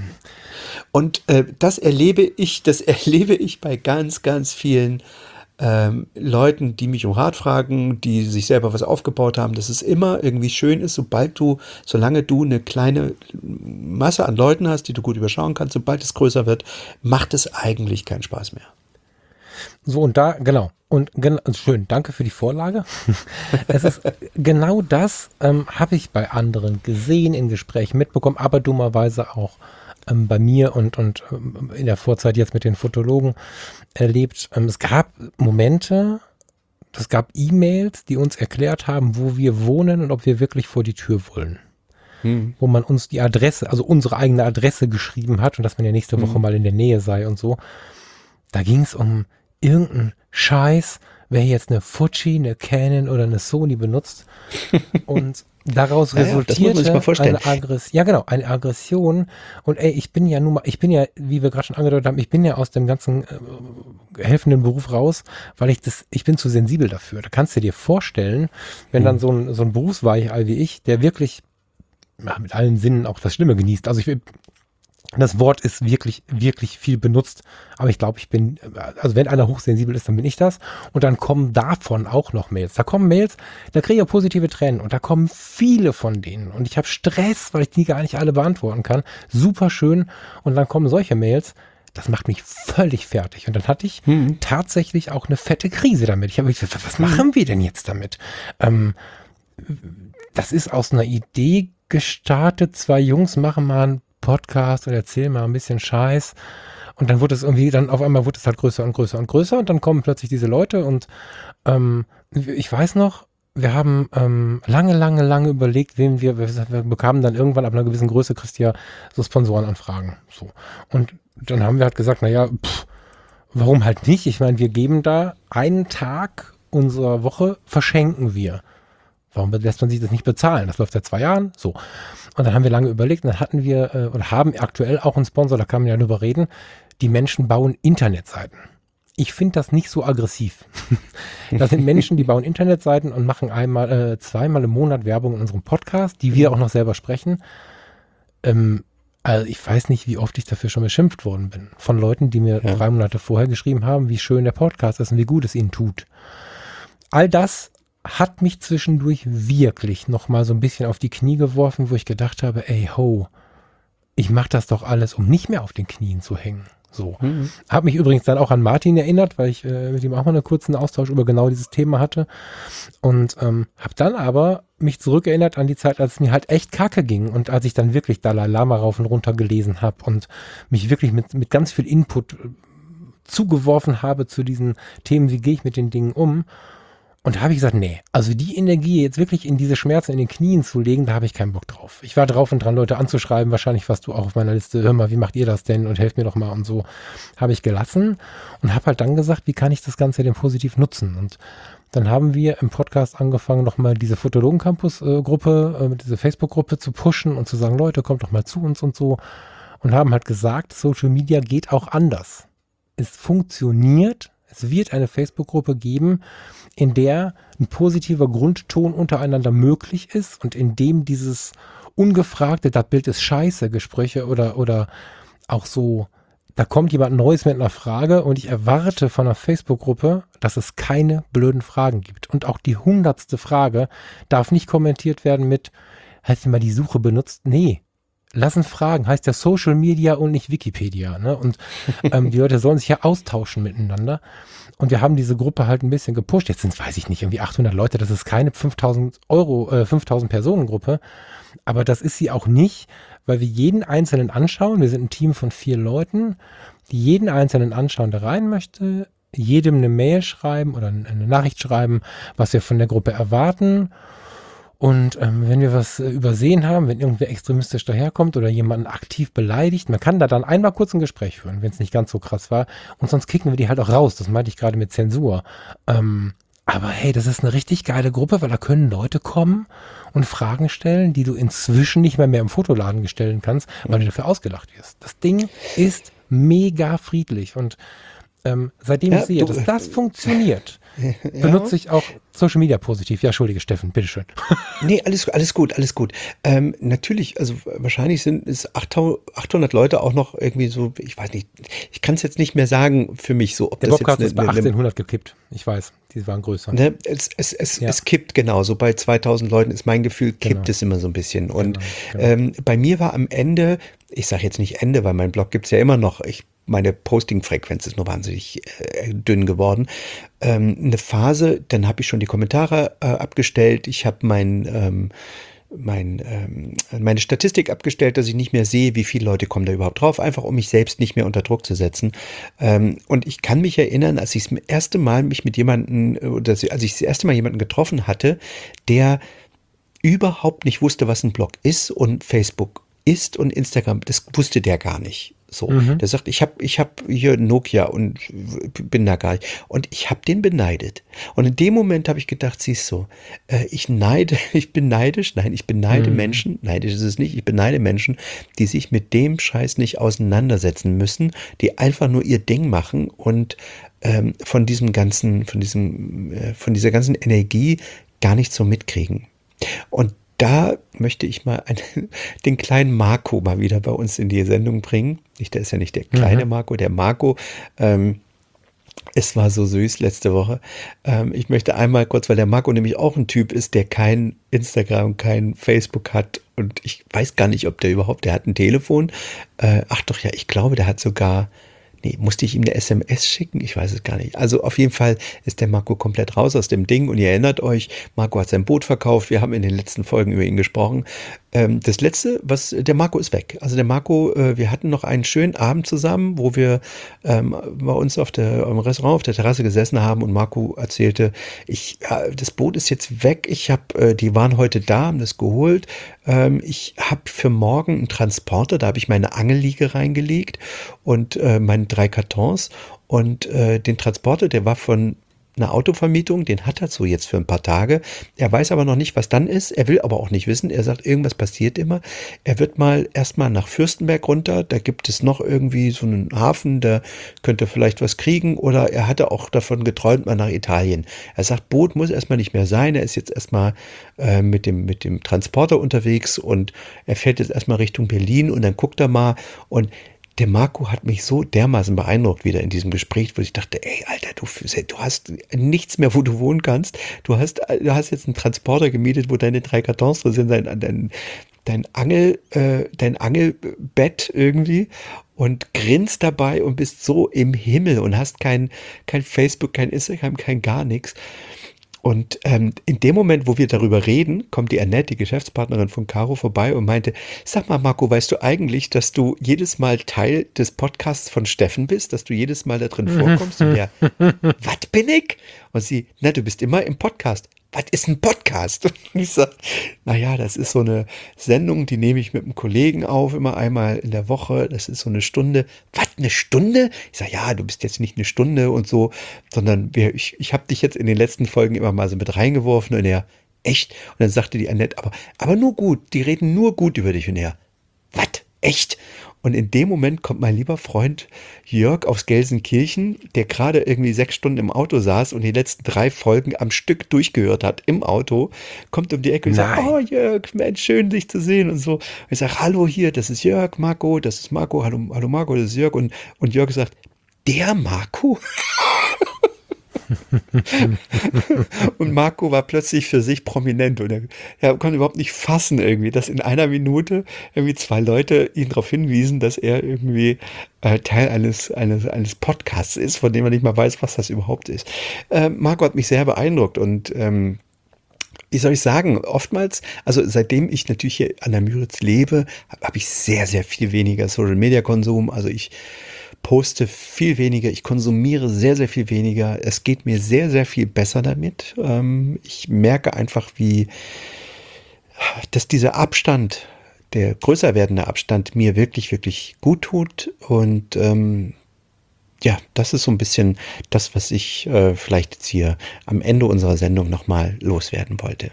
Und das erlebe ich bei ganz, ganz vielen Leuten, die mich um Rat fragen, die sich selber was aufgebaut haben, dass es immer irgendwie schön ist, solange du eine kleine Masse an Leuten hast, die du gut überschauen kannst, sobald es größer wird, macht es eigentlich keinen Spaß mehr. So, und da, genau. Und schön, danke für die Vorlage. Es ist genau das, habe ich bei anderen gesehen, in Gesprächen mitbekommen, aber dummerweise auch bei mir und in der Vorzeit jetzt mit den Fotologen erlebt. Es gab Momente, es gab E-Mails, die uns erklärt haben, wo wir wohnen und ob wir wirklich vor die Tür wollen. Wo man uns die Adresse, also unsere eigene Adresse geschrieben hat und dass man ja nächste Woche mal in der Nähe sei und so. Da ging es um irgendeinen Scheiß, wer jetzt eine Fuji, eine Canon oder eine Sony benutzt und daraus resultierte eine Aggression. Und ich bin ja, wie wir gerade schon angedeutet haben, ich bin ja aus dem ganzen helfenden Beruf raus, weil ich bin zu sensibel dafür. Da kannst du dir vorstellen, wenn dann so ein Berufsweichei wie ich, der wirklich mit allen Sinnen auch das Schlimme genießt. Also Das Wort ist wirklich, wirklich viel benutzt, aber ich glaube, also wenn einer hochsensibel ist, dann bin ich das. Und dann kommen davon auch noch Mails. Da kommen Mails, da kriege ich positive Tränen und da kommen viele von denen. Und ich habe Stress, weil ich die gar nicht alle beantworten kann. Super schön. Und dann kommen solche Mails. Das macht mich völlig fertig. Und dann hatte ich tatsächlich auch eine fette Krise damit. Ich habe gesagt, was machen wir denn jetzt damit? Das ist aus einer Idee gestartet. 2 Jungs machen mal einen Podcast oder erzählen mal ein bisschen Scheiß. Und dann wurde es irgendwie, dann auf einmal wurde es halt größer und größer und größer. Und dann kommen plötzlich diese Leute. Und ich weiß noch, wir haben lange überlegt, wir bekamen dann irgendwann ab einer gewissen Größe, kriegst du ja so Sponsorenanfragen. So. Und dann haben wir halt gesagt, naja, warum halt nicht? Ich meine, wir geben da einen Tag unserer Woche, verschenken wir. Warum lässt man sich das nicht bezahlen? Das läuft seit 2 Jahren. So. Und dann haben wir lange überlegt und dann hatten wir oder haben aktuell auch einen Sponsor, da kann man ja drüber reden. Die Menschen bauen Internetseiten. Ich finde das nicht so aggressiv. Das sind Menschen, die bauen Internetseiten und machen zweimal im Monat Werbung in unserem Podcast, die wir auch noch selber sprechen. Also ich weiß nicht, wie oft ich dafür schon beschimpft worden bin. Von Leuten, die mir 3 Monate vorher geschrieben haben, wie schön der Podcast ist und wie gut es ihnen tut. All das hat mich zwischendurch wirklich noch mal so ein bisschen auf die Knie geworfen, wo ich gedacht habe, ey, ich mache das doch alles, um nicht mehr auf den Knien zu hängen. So. Habe mich übrigens dann auch an Martin erinnert, weil ich mit ihm auch mal einen kurzen Austausch über genau dieses Thema hatte und habe dann aber mich zurückerinnert an die Zeit, als es mir halt echt kacke ging und als ich dann wirklich Dalai Lama rauf und runter gelesen habe und mich wirklich mit ganz viel Input zugeworfen habe zu diesen Themen, wie gehe ich mit den Dingen um. Und da habe ich gesagt, nee, also die Energie jetzt wirklich in diese Schmerzen in den Knien zu legen, da habe ich keinen Bock drauf. Ich war drauf und dran, Leute anzuschreiben, wahrscheinlich warst du auch auf meiner Liste, hör mal, wie macht ihr das denn und helft mir doch mal und so. Habe ich gelassen und habe halt dann gesagt, wie kann ich das Ganze denn positiv nutzen? Und dann haben wir im Podcast angefangen, nochmal diese Fotologen-Campus-Gruppe, diese Facebook-Gruppe zu pushen und zu sagen, Leute, kommt doch mal zu uns und so. Und haben halt gesagt, Social Media geht auch anders. Es funktioniert. Es wird eine Facebook-Gruppe geben, in der ein positiver Grundton untereinander möglich ist und in dem dieses ungefragte, das Bild ist scheiße, Gespräche oder auch so, da kommt jemand Neues mit einer Frage und ich erwarte von einer Facebook-Gruppe, dass es keine blöden Fragen gibt. Und auch die 100. Frage darf nicht kommentiert werden mit, hast du mal die Suche benutzt? Nee. Lassen Fragen, heißt ja Social Media und nicht Wikipedia. Ne? Und die Leute sollen sich ja austauschen miteinander. Und wir haben diese Gruppe halt ein bisschen gepusht. Jetzt sind es, weiß ich nicht, irgendwie 800 Leute. Das ist keine 5000 Personen Gruppe. Aber das ist sie auch nicht, weil wir jeden Einzelnen anschauen. Wir sind ein Team von 4 Leuten, die jeden Einzelnen anschauen, der rein möchte, jedem eine Mail schreiben oder eine Nachricht schreiben, was wir von der Gruppe erwarten. Und wenn wir was übersehen haben, wenn irgendwer extremistisch daherkommt oder jemanden aktiv beleidigt, man kann da dann einmal kurz ein Gespräch führen, wenn es nicht ganz so krass war. Und sonst kicken wir die halt auch raus. Das meinte ich gerade mit Zensur. Aber hey, das ist eine richtig geile Gruppe, weil da können Leute kommen und Fragen stellen, die du inzwischen nicht mehr im Fotoladen stellen kannst, weil du dafür ausgelacht wirst. Das Ding ist mega friedlich und seitdem ich sehe, dass das funktioniert, benutze ich auch Social Media positiv. Ja, entschuldige, Steffen, bitteschön. Nee, alles gut. Natürlich, also wahrscheinlich sind es 800 Leute auch noch irgendwie so, ich weiß nicht, ich kann es jetzt nicht mehr sagen für mich so, ob der das Bobcast jetzt ist bei 1800 gekippt. Ich weiß, die waren größer. Ne, es kippt genau, so bei 2000 Leuten ist mein Gefühl, kippt es immer so ein bisschen. Und genau. Bei mir war am Ende, ich sage jetzt nicht Ende, weil mein Blog gibt es ja immer noch, meine Posting-Frequenz ist nur wahnsinnig dünn geworden. Eine Phase, dann habe ich schon die Kommentare abgestellt. Ich habe meine Statistik abgestellt, dass ich nicht mehr sehe, wie viele Leute kommen da überhaupt drauf, einfach um mich selbst nicht mehr unter Druck zu setzen. Und ich kann mich erinnern, als ich das erste Mal jemanden getroffen hatte, der überhaupt nicht wusste, was ein Blog ist und Facebook ist und Instagram, das wusste der gar nicht. So, der sagt, ich hab hier Nokia und bin da gar nicht. Und ich habe den beneidet. Und in dem Moment habe ich gedacht, siehst du, ich beneide Menschen, neidisch ist es nicht, ich beneide Menschen, die sich mit dem Scheiß nicht auseinandersetzen müssen, die einfach nur ihr Ding machen und von dieser ganzen Energie gar nicht so mitkriegen. Und da möchte ich mal den kleinen Marco mal wieder bei uns in die Sendung bringen. Der ist ja nicht der kleine Marco, der Marco. Es war so süß letzte Woche. Ich möchte einmal kurz, weil der Marco nämlich auch ein Typ ist, der kein Instagram, kein Facebook hat. Und ich weiß gar nicht, ob der hat ein Telefon. Ach doch, ja, ich glaube, der hat sogar... Nee, musste ich ihm eine SMS schicken? Ich weiß es gar nicht. Also auf jeden Fall ist der Marco komplett raus aus dem Ding. Und ihr erinnert euch, Marco hat sein Boot verkauft. Wir haben in den letzten Folgen über ihn gesprochen. Das Letzte, der Marco ist weg. Also der Marco, wir hatten noch einen schönen Abend zusammen, wo wir bei uns im Restaurant auf der Terrasse gesessen haben und Marco erzählte, das Boot ist jetzt weg. Die waren heute da, haben das geholt. Ich habe für morgen einen Transporter, da habe ich meine Angelliege reingelegt und meine 3 Kartons und den Transporter, der war von einer Autovermietung, den hat er so jetzt für ein paar Tage. Er weiß aber noch nicht, was dann ist. Er will aber auch nicht wissen. Er sagt, irgendwas passiert immer. Er wird erstmal nach Fürstenberg runter. Da gibt es noch irgendwie so einen Hafen, da könnte vielleicht was kriegen. Oder er hatte auch davon geträumt, mal nach Italien. Er sagt, Boot muss erstmal nicht mehr sein. Er ist jetzt erstmal mit dem Transporter unterwegs und er fährt jetzt erstmal Richtung Berlin und dann guckt er mal und der Marco hat mich so dermaßen beeindruckt wieder in diesem Gespräch, wo ich dachte, ey, Alter, du hast nichts mehr, wo du wohnen kannst. Du hast jetzt einen Transporter gemietet, wo deine 3 Kartons drin sind, dein Angelbett irgendwie und grinst dabei und bist so im Himmel und hast kein Facebook, kein Instagram, kein gar nichts. Und in dem Moment, wo wir darüber reden, kommt die Annette, die Geschäftspartnerin von Caro, vorbei und meinte, sag mal Marco, weißt du eigentlich, dass du jedes Mal Teil des Podcasts von Steffen bist, dass du jedes Mal da drin vorkommst? Und ja, was bin ich? Und sie, na, du bist immer im Podcast. Was ist ein Podcast? Und ich sage, naja, das ist so eine Sendung, die nehme ich mit einem Kollegen auf, immer einmal in der Woche. Das ist so eine Stunde. Was, eine Stunde? Ich sage, ja, du bist jetzt nicht eine Stunde und so, sondern ich habe dich jetzt in den letzten Folgen immer mal so mit reingeworfen und er, echt? Und dann sagte die Annette, aber nur gut, die reden nur gut über dich. Und er, was? Echt? Und in dem Moment kommt mein lieber Freund Jörg aus Gelsenkirchen, der gerade irgendwie 6 Stunden im Auto saß und die letzten 3 Folgen am Stück durchgehört hat im Auto, kommt um die Ecke und sagt, oh Jörg, Mensch, schön dich zu sehen und so. Und ich sage, hallo hier, das ist Jörg, Marco, das ist Marco, hallo Marco, das ist Jörg. Und Jörg sagt, der Marco? Und Marco war plötzlich für sich prominent und er konnte überhaupt nicht fassen irgendwie, dass in einer Minute irgendwie 2 Leute ihn darauf hinwiesen, dass er irgendwie Teil eines Podcasts ist, von dem man nicht mal weiß, was das überhaupt ist. Marco hat mich sehr beeindruckt und wie soll ich sagen, oftmals, also seitdem ich natürlich hier an der Müritz lebe, habe ich sehr, sehr viel weniger Social-Media-Konsum, also ich poste viel weniger, ich konsumiere sehr, sehr viel weniger. Es geht mir sehr, sehr viel besser damit. Ich merke einfach, dass dieser Abstand, der größer werdende Abstand, mir wirklich, wirklich gut tut. Und ja, das ist so ein bisschen das, was ich vielleicht jetzt hier am Ende unserer Sendung nochmal loswerden wollte.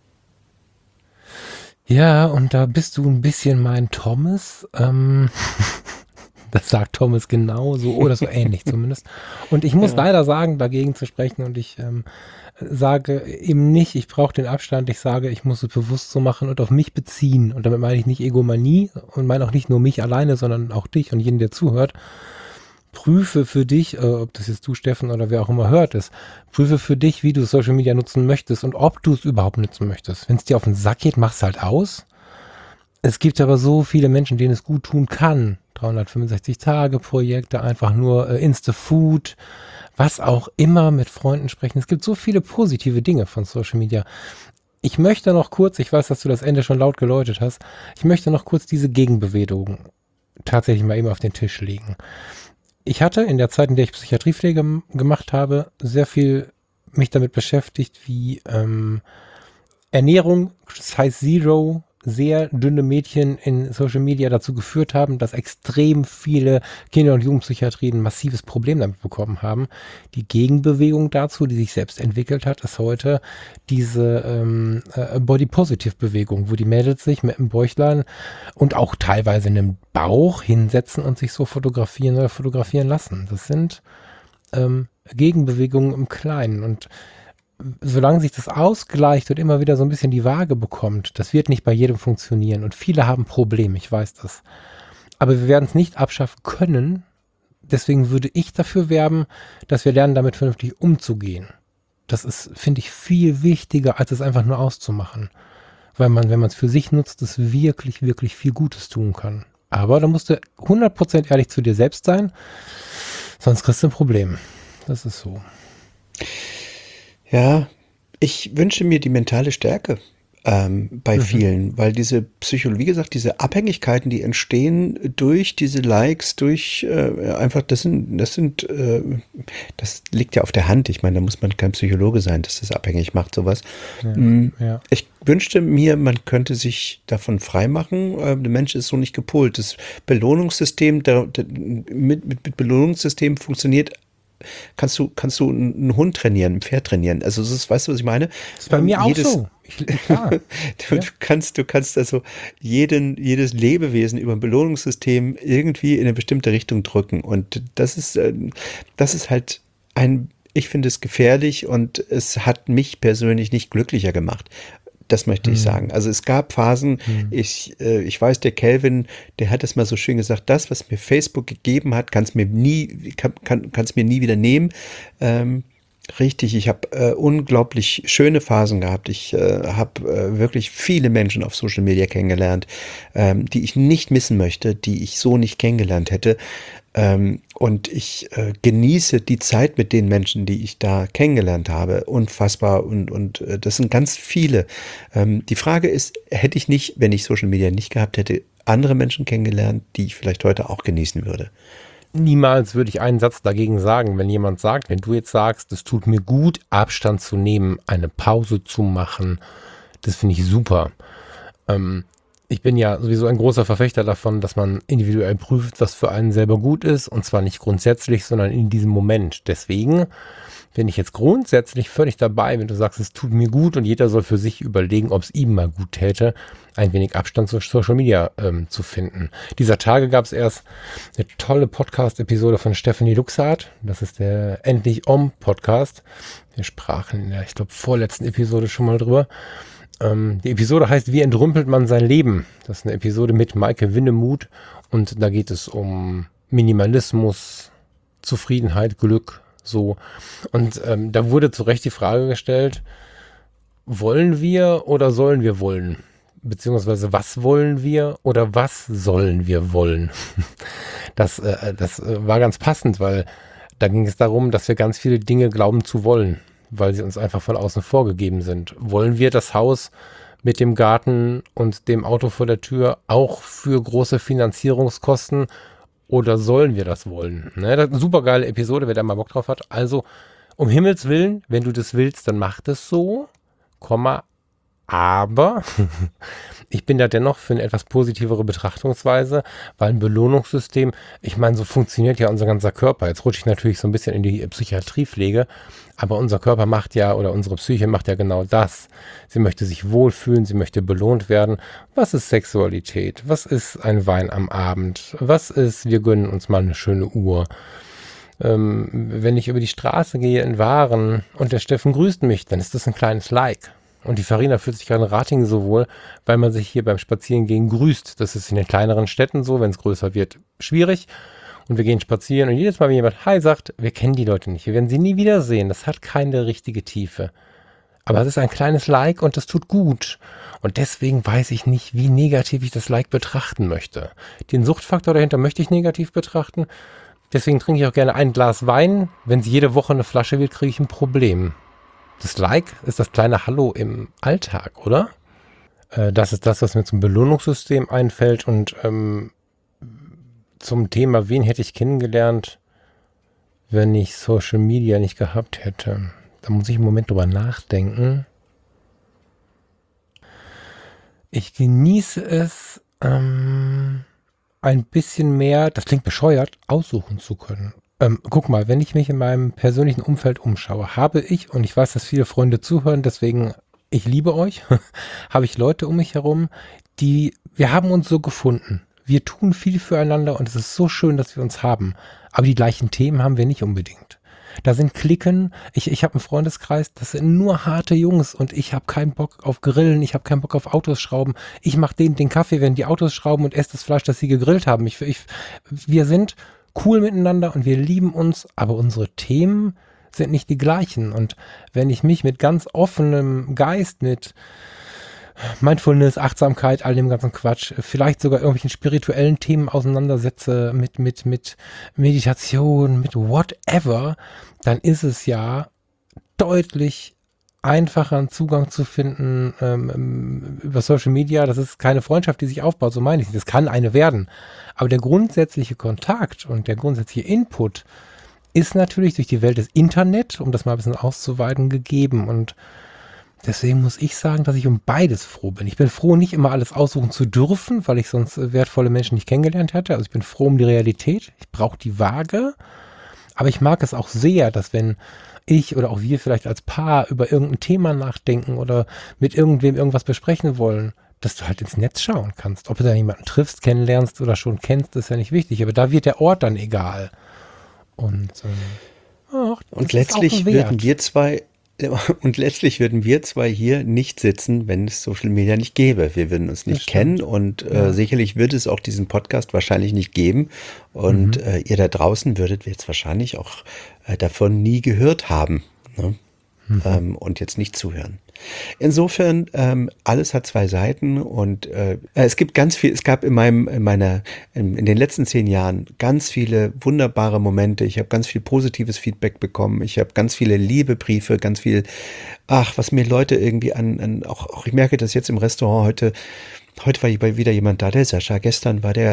Ja, und da bist du ein bisschen mein Thomas. Das sagt Thomas genauso oder so ähnlich zumindest. Und ich muss leider sagen, dagegen zu sprechen und ich sage eben nicht, ich brauche den Abstand, ich sage, ich muss es bewusst so machen und auf mich beziehen. Und damit meine ich nicht Egomanie und meine auch nicht nur mich alleine, sondern auch dich und jeden, der zuhört. Prüfe für dich, ob das jetzt du, Steffen, oder wer auch immer hört ist, prüfe für dich, wie du Social Media nutzen möchtest und ob du es überhaupt nutzen möchtest. Wenn es dir auf den Sack geht, mach's halt aus. Es gibt aber so viele Menschen, denen es gut tun kann. 365-Tage-Projekte, einfach nur Insta-Food, was auch immer, mit Freunden sprechen. Es gibt so viele positive Dinge von Social Media. Ich möchte noch kurz, ich weiß, dass du das Ende schon laut geläutet hast, ich möchte noch kurz diese Gegenbewegung tatsächlich mal eben auf den Tisch legen. Ich hatte in der Zeit, in der ich Psychiatriepflege gemacht habe, sehr viel mich damit beschäftigt, wie Ernährung, Size Zero, sehr dünne Mädchen in Social Media dazu geführt haben, dass extrem viele Kinder- und Jugendpsychiatrien ein massives Problem damit bekommen haben. Die Gegenbewegung dazu, die sich selbst entwickelt hat, ist heute diese Body-Positive-Bewegung, wo die Mädels sich mit einem Bäuchlein und auch teilweise einem Bauch hinsetzen und sich so fotografieren oder fotografieren lassen. Das sind Gegenbewegungen im Kleinen und solange sich das ausgleicht und immer wieder so ein bisschen die Waage bekommt, das wird nicht bei jedem funktionieren. Und viele haben Probleme, ich weiß das. Aber wir werden es nicht abschaffen können. Deswegen würde ich dafür werben, dass wir lernen, damit vernünftig umzugehen. Das ist, finde ich, viel wichtiger, als es einfach nur auszumachen. Weil man, wenn man es für sich nutzt, es wirklich, wirklich viel Gutes tun kann. Aber da musst du 100% ehrlich zu dir selbst sein, sonst kriegst du ein Problem. Das ist so. Ja, ich wünsche mir die mentale Stärke bei vielen, weil diese Psychologie, wie gesagt, diese Abhängigkeiten, die entstehen durch diese Likes, durch einfach, das liegt ja auf der Hand. Ich meine, da muss man kein Psychologe sein, dass das abhängig macht, sowas. Ja. Ich wünschte mir, man könnte sich davon freimachen. Der Mensch ist so nicht gepolt. Das Belohnungssystem, mit Belohnungssystem funktioniert. Kannst du einen Hund trainieren, ein Pferd trainieren? Also das ist, weißt du, was ich meine? Das ist bei mir auch so. Klar. Du kannst also jedes Lebewesen über ein Belohnungssystem irgendwie in eine bestimmte Richtung drücken. Und das ist halt ich finde es gefährlich und es hat mich persönlich nicht glücklicher gemacht. Das möchte ich sagen. Also es gab Phasen, ich weiß, der Kelvin, der hat das mal so schön gesagt, das, was mir Facebook gegeben hat, kann es mir nie wieder nehmen. Richtig, ich habe unglaublich schöne Phasen gehabt. Ich habe wirklich viele Menschen auf Social Media kennengelernt, die ich nicht missen möchte, die ich so nicht kennengelernt hätte. Und ich genieße die Zeit mit den Menschen, die ich da kennengelernt habe. Unfassbar. Und das sind ganz viele. Die Frage ist, hätte ich nicht, wenn ich Social Media nicht gehabt hätte, andere Menschen kennengelernt, die ich vielleicht heute auch genießen würde? Niemals würde ich einen Satz dagegen sagen, wenn jemand sagt, wenn du jetzt sagst, es tut mir gut, Abstand zu nehmen, eine Pause zu machen, das finde ich super. Ich bin ja sowieso ein großer Verfechter davon, dass man individuell prüft, was für einen selber gut ist, und zwar nicht grundsätzlich, sondern in diesem Moment. Deswegen bin ich jetzt grundsätzlich völlig dabei, wenn du sagst, es tut mir gut und jeder soll für sich überlegen, ob es ihm mal gut täte, ein wenig Abstand zu Social Media zu finden. Dieser Tage gab es erst eine tolle Podcast-Episode von Stefanie Luxart. Das ist der Endlich Om-Podcast. Wir sprachen in der, ich glaube, vorletzten Episode schon mal drüber. Die Episode heißt, wie entrümpelt man sein Leben? Das ist eine Episode mit Maike Winnemuth und da geht es um Minimalismus, Zufriedenheit, Glück, so. Und da wurde zu Recht die Frage gestellt, wollen wir oder sollen wir wollen? Beziehungsweise was wollen wir oder was sollen wir wollen? Das war ganz passend, weil da ging es darum, dass wir ganz viele Dinge glauben zu wollen, weil sie uns einfach von außen vorgegeben sind. Wollen wir das Haus mit dem Garten und dem Auto vor der Tür auch für große Finanzierungskosten oder sollen wir das wollen? Ne, das ist eine super geile Episode, wer da mal Bock drauf hat. Also, um Himmels Willen, wenn du das willst, dann mach das so, aber ich bin da dennoch für eine etwas positivere Betrachtungsweise, weil ein Belohnungssystem, ich meine, so funktioniert ja unser ganzer Körper. Jetzt rutsche ich natürlich so ein bisschen in die Psychiatriepflege, aber unser Körper macht ja, oder unsere Psyche macht ja genau das. Sie möchte sich wohlfühlen, sie möchte belohnt werden. Was ist Sexualität? Was ist ein Wein am Abend? Was ist, wir gönnen uns mal eine schöne Uhr? Wenn ich über die Straße gehe in Waren und der Steffen grüßt mich, dann ist das ein kleines Like. Und die Farina fühlt sich gerade in Ratingen so wohl, weil man sich hier beim Spazierengehen grüßt. Das ist in den kleineren Städten so, wenn es größer wird, schwierig. Und wir gehen spazieren und jedes Mal, wenn jemand Hi sagt, wir kennen die Leute nicht. Wir werden sie nie wiedersehen. Das hat keine richtige Tiefe. Aber es ist ein kleines Like und das tut gut. Und deswegen weiß ich nicht, wie negativ ich das Like betrachten möchte. Den Suchtfaktor dahinter möchte ich negativ betrachten. Deswegen trinke ich auch gerne ein Glas Wein. Wenn es jede Woche eine Flasche wird, kriege ich ein Problem. Das Like ist das kleine Hallo im Alltag, oder? Das ist das, was mir zum Belohnungssystem einfällt. Und zum Thema, wen hätte ich kennengelernt, wenn ich Social Media nicht gehabt hätte? Da muss ich einen Moment drüber nachdenken. Ich genieße es, ein bisschen mehr, das klingt bescheuert, aussuchen zu können. Guck mal, wenn ich mich in meinem persönlichen Umfeld umschaue, habe ich, und ich weiß, dass viele Freunde zuhören, deswegen, ich liebe euch, habe ich Leute um mich herum, wir haben uns so gefunden. Wir tun viel füreinander und es ist so schön, dass wir uns haben. Aber die gleichen Themen haben wir nicht unbedingt. Da sind Cliquen, ich habe einen Freundeskreis, das sind nur harte Jungs und ich habe keinen Bock auf Grillen, ich habe keinen Bock auf Autos schrauben. Ich mache denen den Kaffee, wenn die Autos schrauben und esse das Fleisch, das sie gegrillt haben. Wir sind cool miteinander und wir lieben uns, aber unsere Themen sind nicht die gleichen. Und wenn ich mich mit ganz offenem Geist, mit Mindfulness, Achtsamkeit, all dem ganzen Quatsch, vielleicht sogar irgendwelchen spirituellen Themen auseinandersetze, mit Meditation, mit whatever, dann ist es ja deutlich einfacher, einen Zugang zu finden über Social Media. Das ist keine Freundschaft, die sich aufbaut, so meine ich nicht. Das kann eine werden. Aber der grundsätzliche Kontakt und der grundsätzliche Input ist natürlich durch die Welt des Internet, um das mal ein bisschen auszuweiten, gegeben. Und deswegen muss ich sagen, dass ich um beides froh bin. Ich bin froh, nicht immer alles aussuchen zu dürfen, weil ich sonst wertvolle Menschen nicht kennengelernt hätte. Also ich bin froh um die Realität. Ich brauche die Waage. Aber ich mag es auch sehr, dass wenn ich oder auch wir vielleicht als Paar über irgendein Thema nachdenken oder mit irgendwem irgendwas besprechen wollen, dass du halt ins Netz schauen kannst. Ob du da jemanden triffst, kennenlernst oder schon kennst, ist ja nicht wichtig. Aber da wird der Ort dann egal. Und letztlich würden wir zwei hier nicht sitzen, wenn es Social Media nicht gäbe. Wir würden uns nicht kennen und sicherlich würde es auch diesen Podcast wahrscheinlich nicht geben. Und ihr da draußen würdet jetzt wahrscheinlich auch davon nie gehört haben, ne? Und jetzt nicht zuhören. Insofern, alles hat zwei Seiten und es gab in den letzten 10 Jahren ganz viele wunderbare Momente. Ich habe ganz viel positives Feedback bekommen. Ich habe ganz viele Liebebriefe, ganz viel, was mir Leute irgendwie auch ich merke das jetzt im Restaurant heute war wieder jemand da, der Sascha, gestern war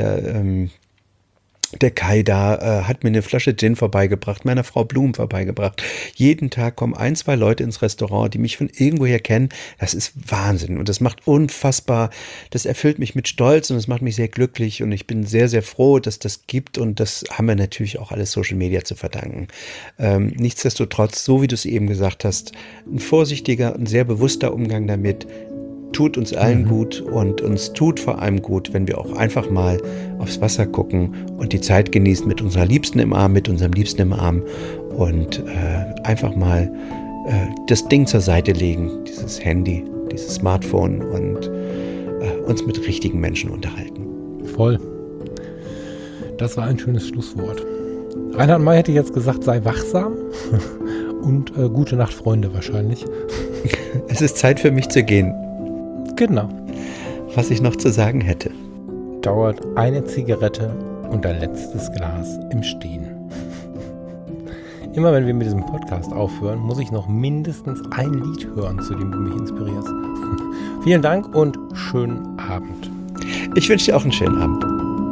der Kai da, hat mir eine Flasche Gin vorbeigebracht, meiner Frau Blumen vorbeigebracht. Jeden Tag kommen 1, 2 Leute ins Restaurant, die mich von irgendwoher kennen. Das ist Wahnsinn und das macht das erfüllt mich mit Stolz und das macht mich sehr glücklich und ich bin sehr, sehr froh, dass das gibt und das haben wir natürlich auch alles Social Media zu verdanken. Nichtsdestotrotz, so wie du es eben gesagt hast, ein vorsichtiger und sehr bewusster Umgang damit tut uns allen gut und uns tut vor allem gut, wenn wir auch einfach mal aufs Wasser gucken und die Zeit genießen mit unserer Liebsten im Arm, mit unserem Liebsten im Arm und einfach mal das Ding zur Seite legen, dieses Handy, dieses Smartphone und uns mit richtigen Menschen unterhalten. Voll. Das war ein schönes Schlusswort. Reinhard May hätte jetzt gesagt, sei wachsam und gute Nacht, Freunde wahrscheinlich. Es ist Zeit für mich zu gehen. Genau. Was ich noch zu sagen hätte. Dauert eine Zigarette und ein letztes Glas im Stehen. Immer wenn wir mit diesem Podcast aufhören, muss ich noch mindestens ein Lied hören, zu dem du mich inspirierst. Vielen Dank und schönen Abend. Ich wünsche dir auch einen schönen Abend.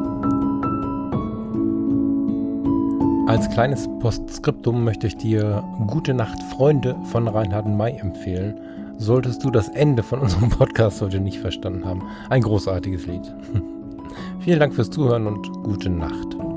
Als kleines Postskriptum möchte ich dir Gute Nacht, Freunde von Reinhard May empfehlen. Solltest du das Ende von unserem Podcast heute nicht verstanden haben. Ein großartiges Lied. Vielen Dank fürs Zuhören und gute Nacht.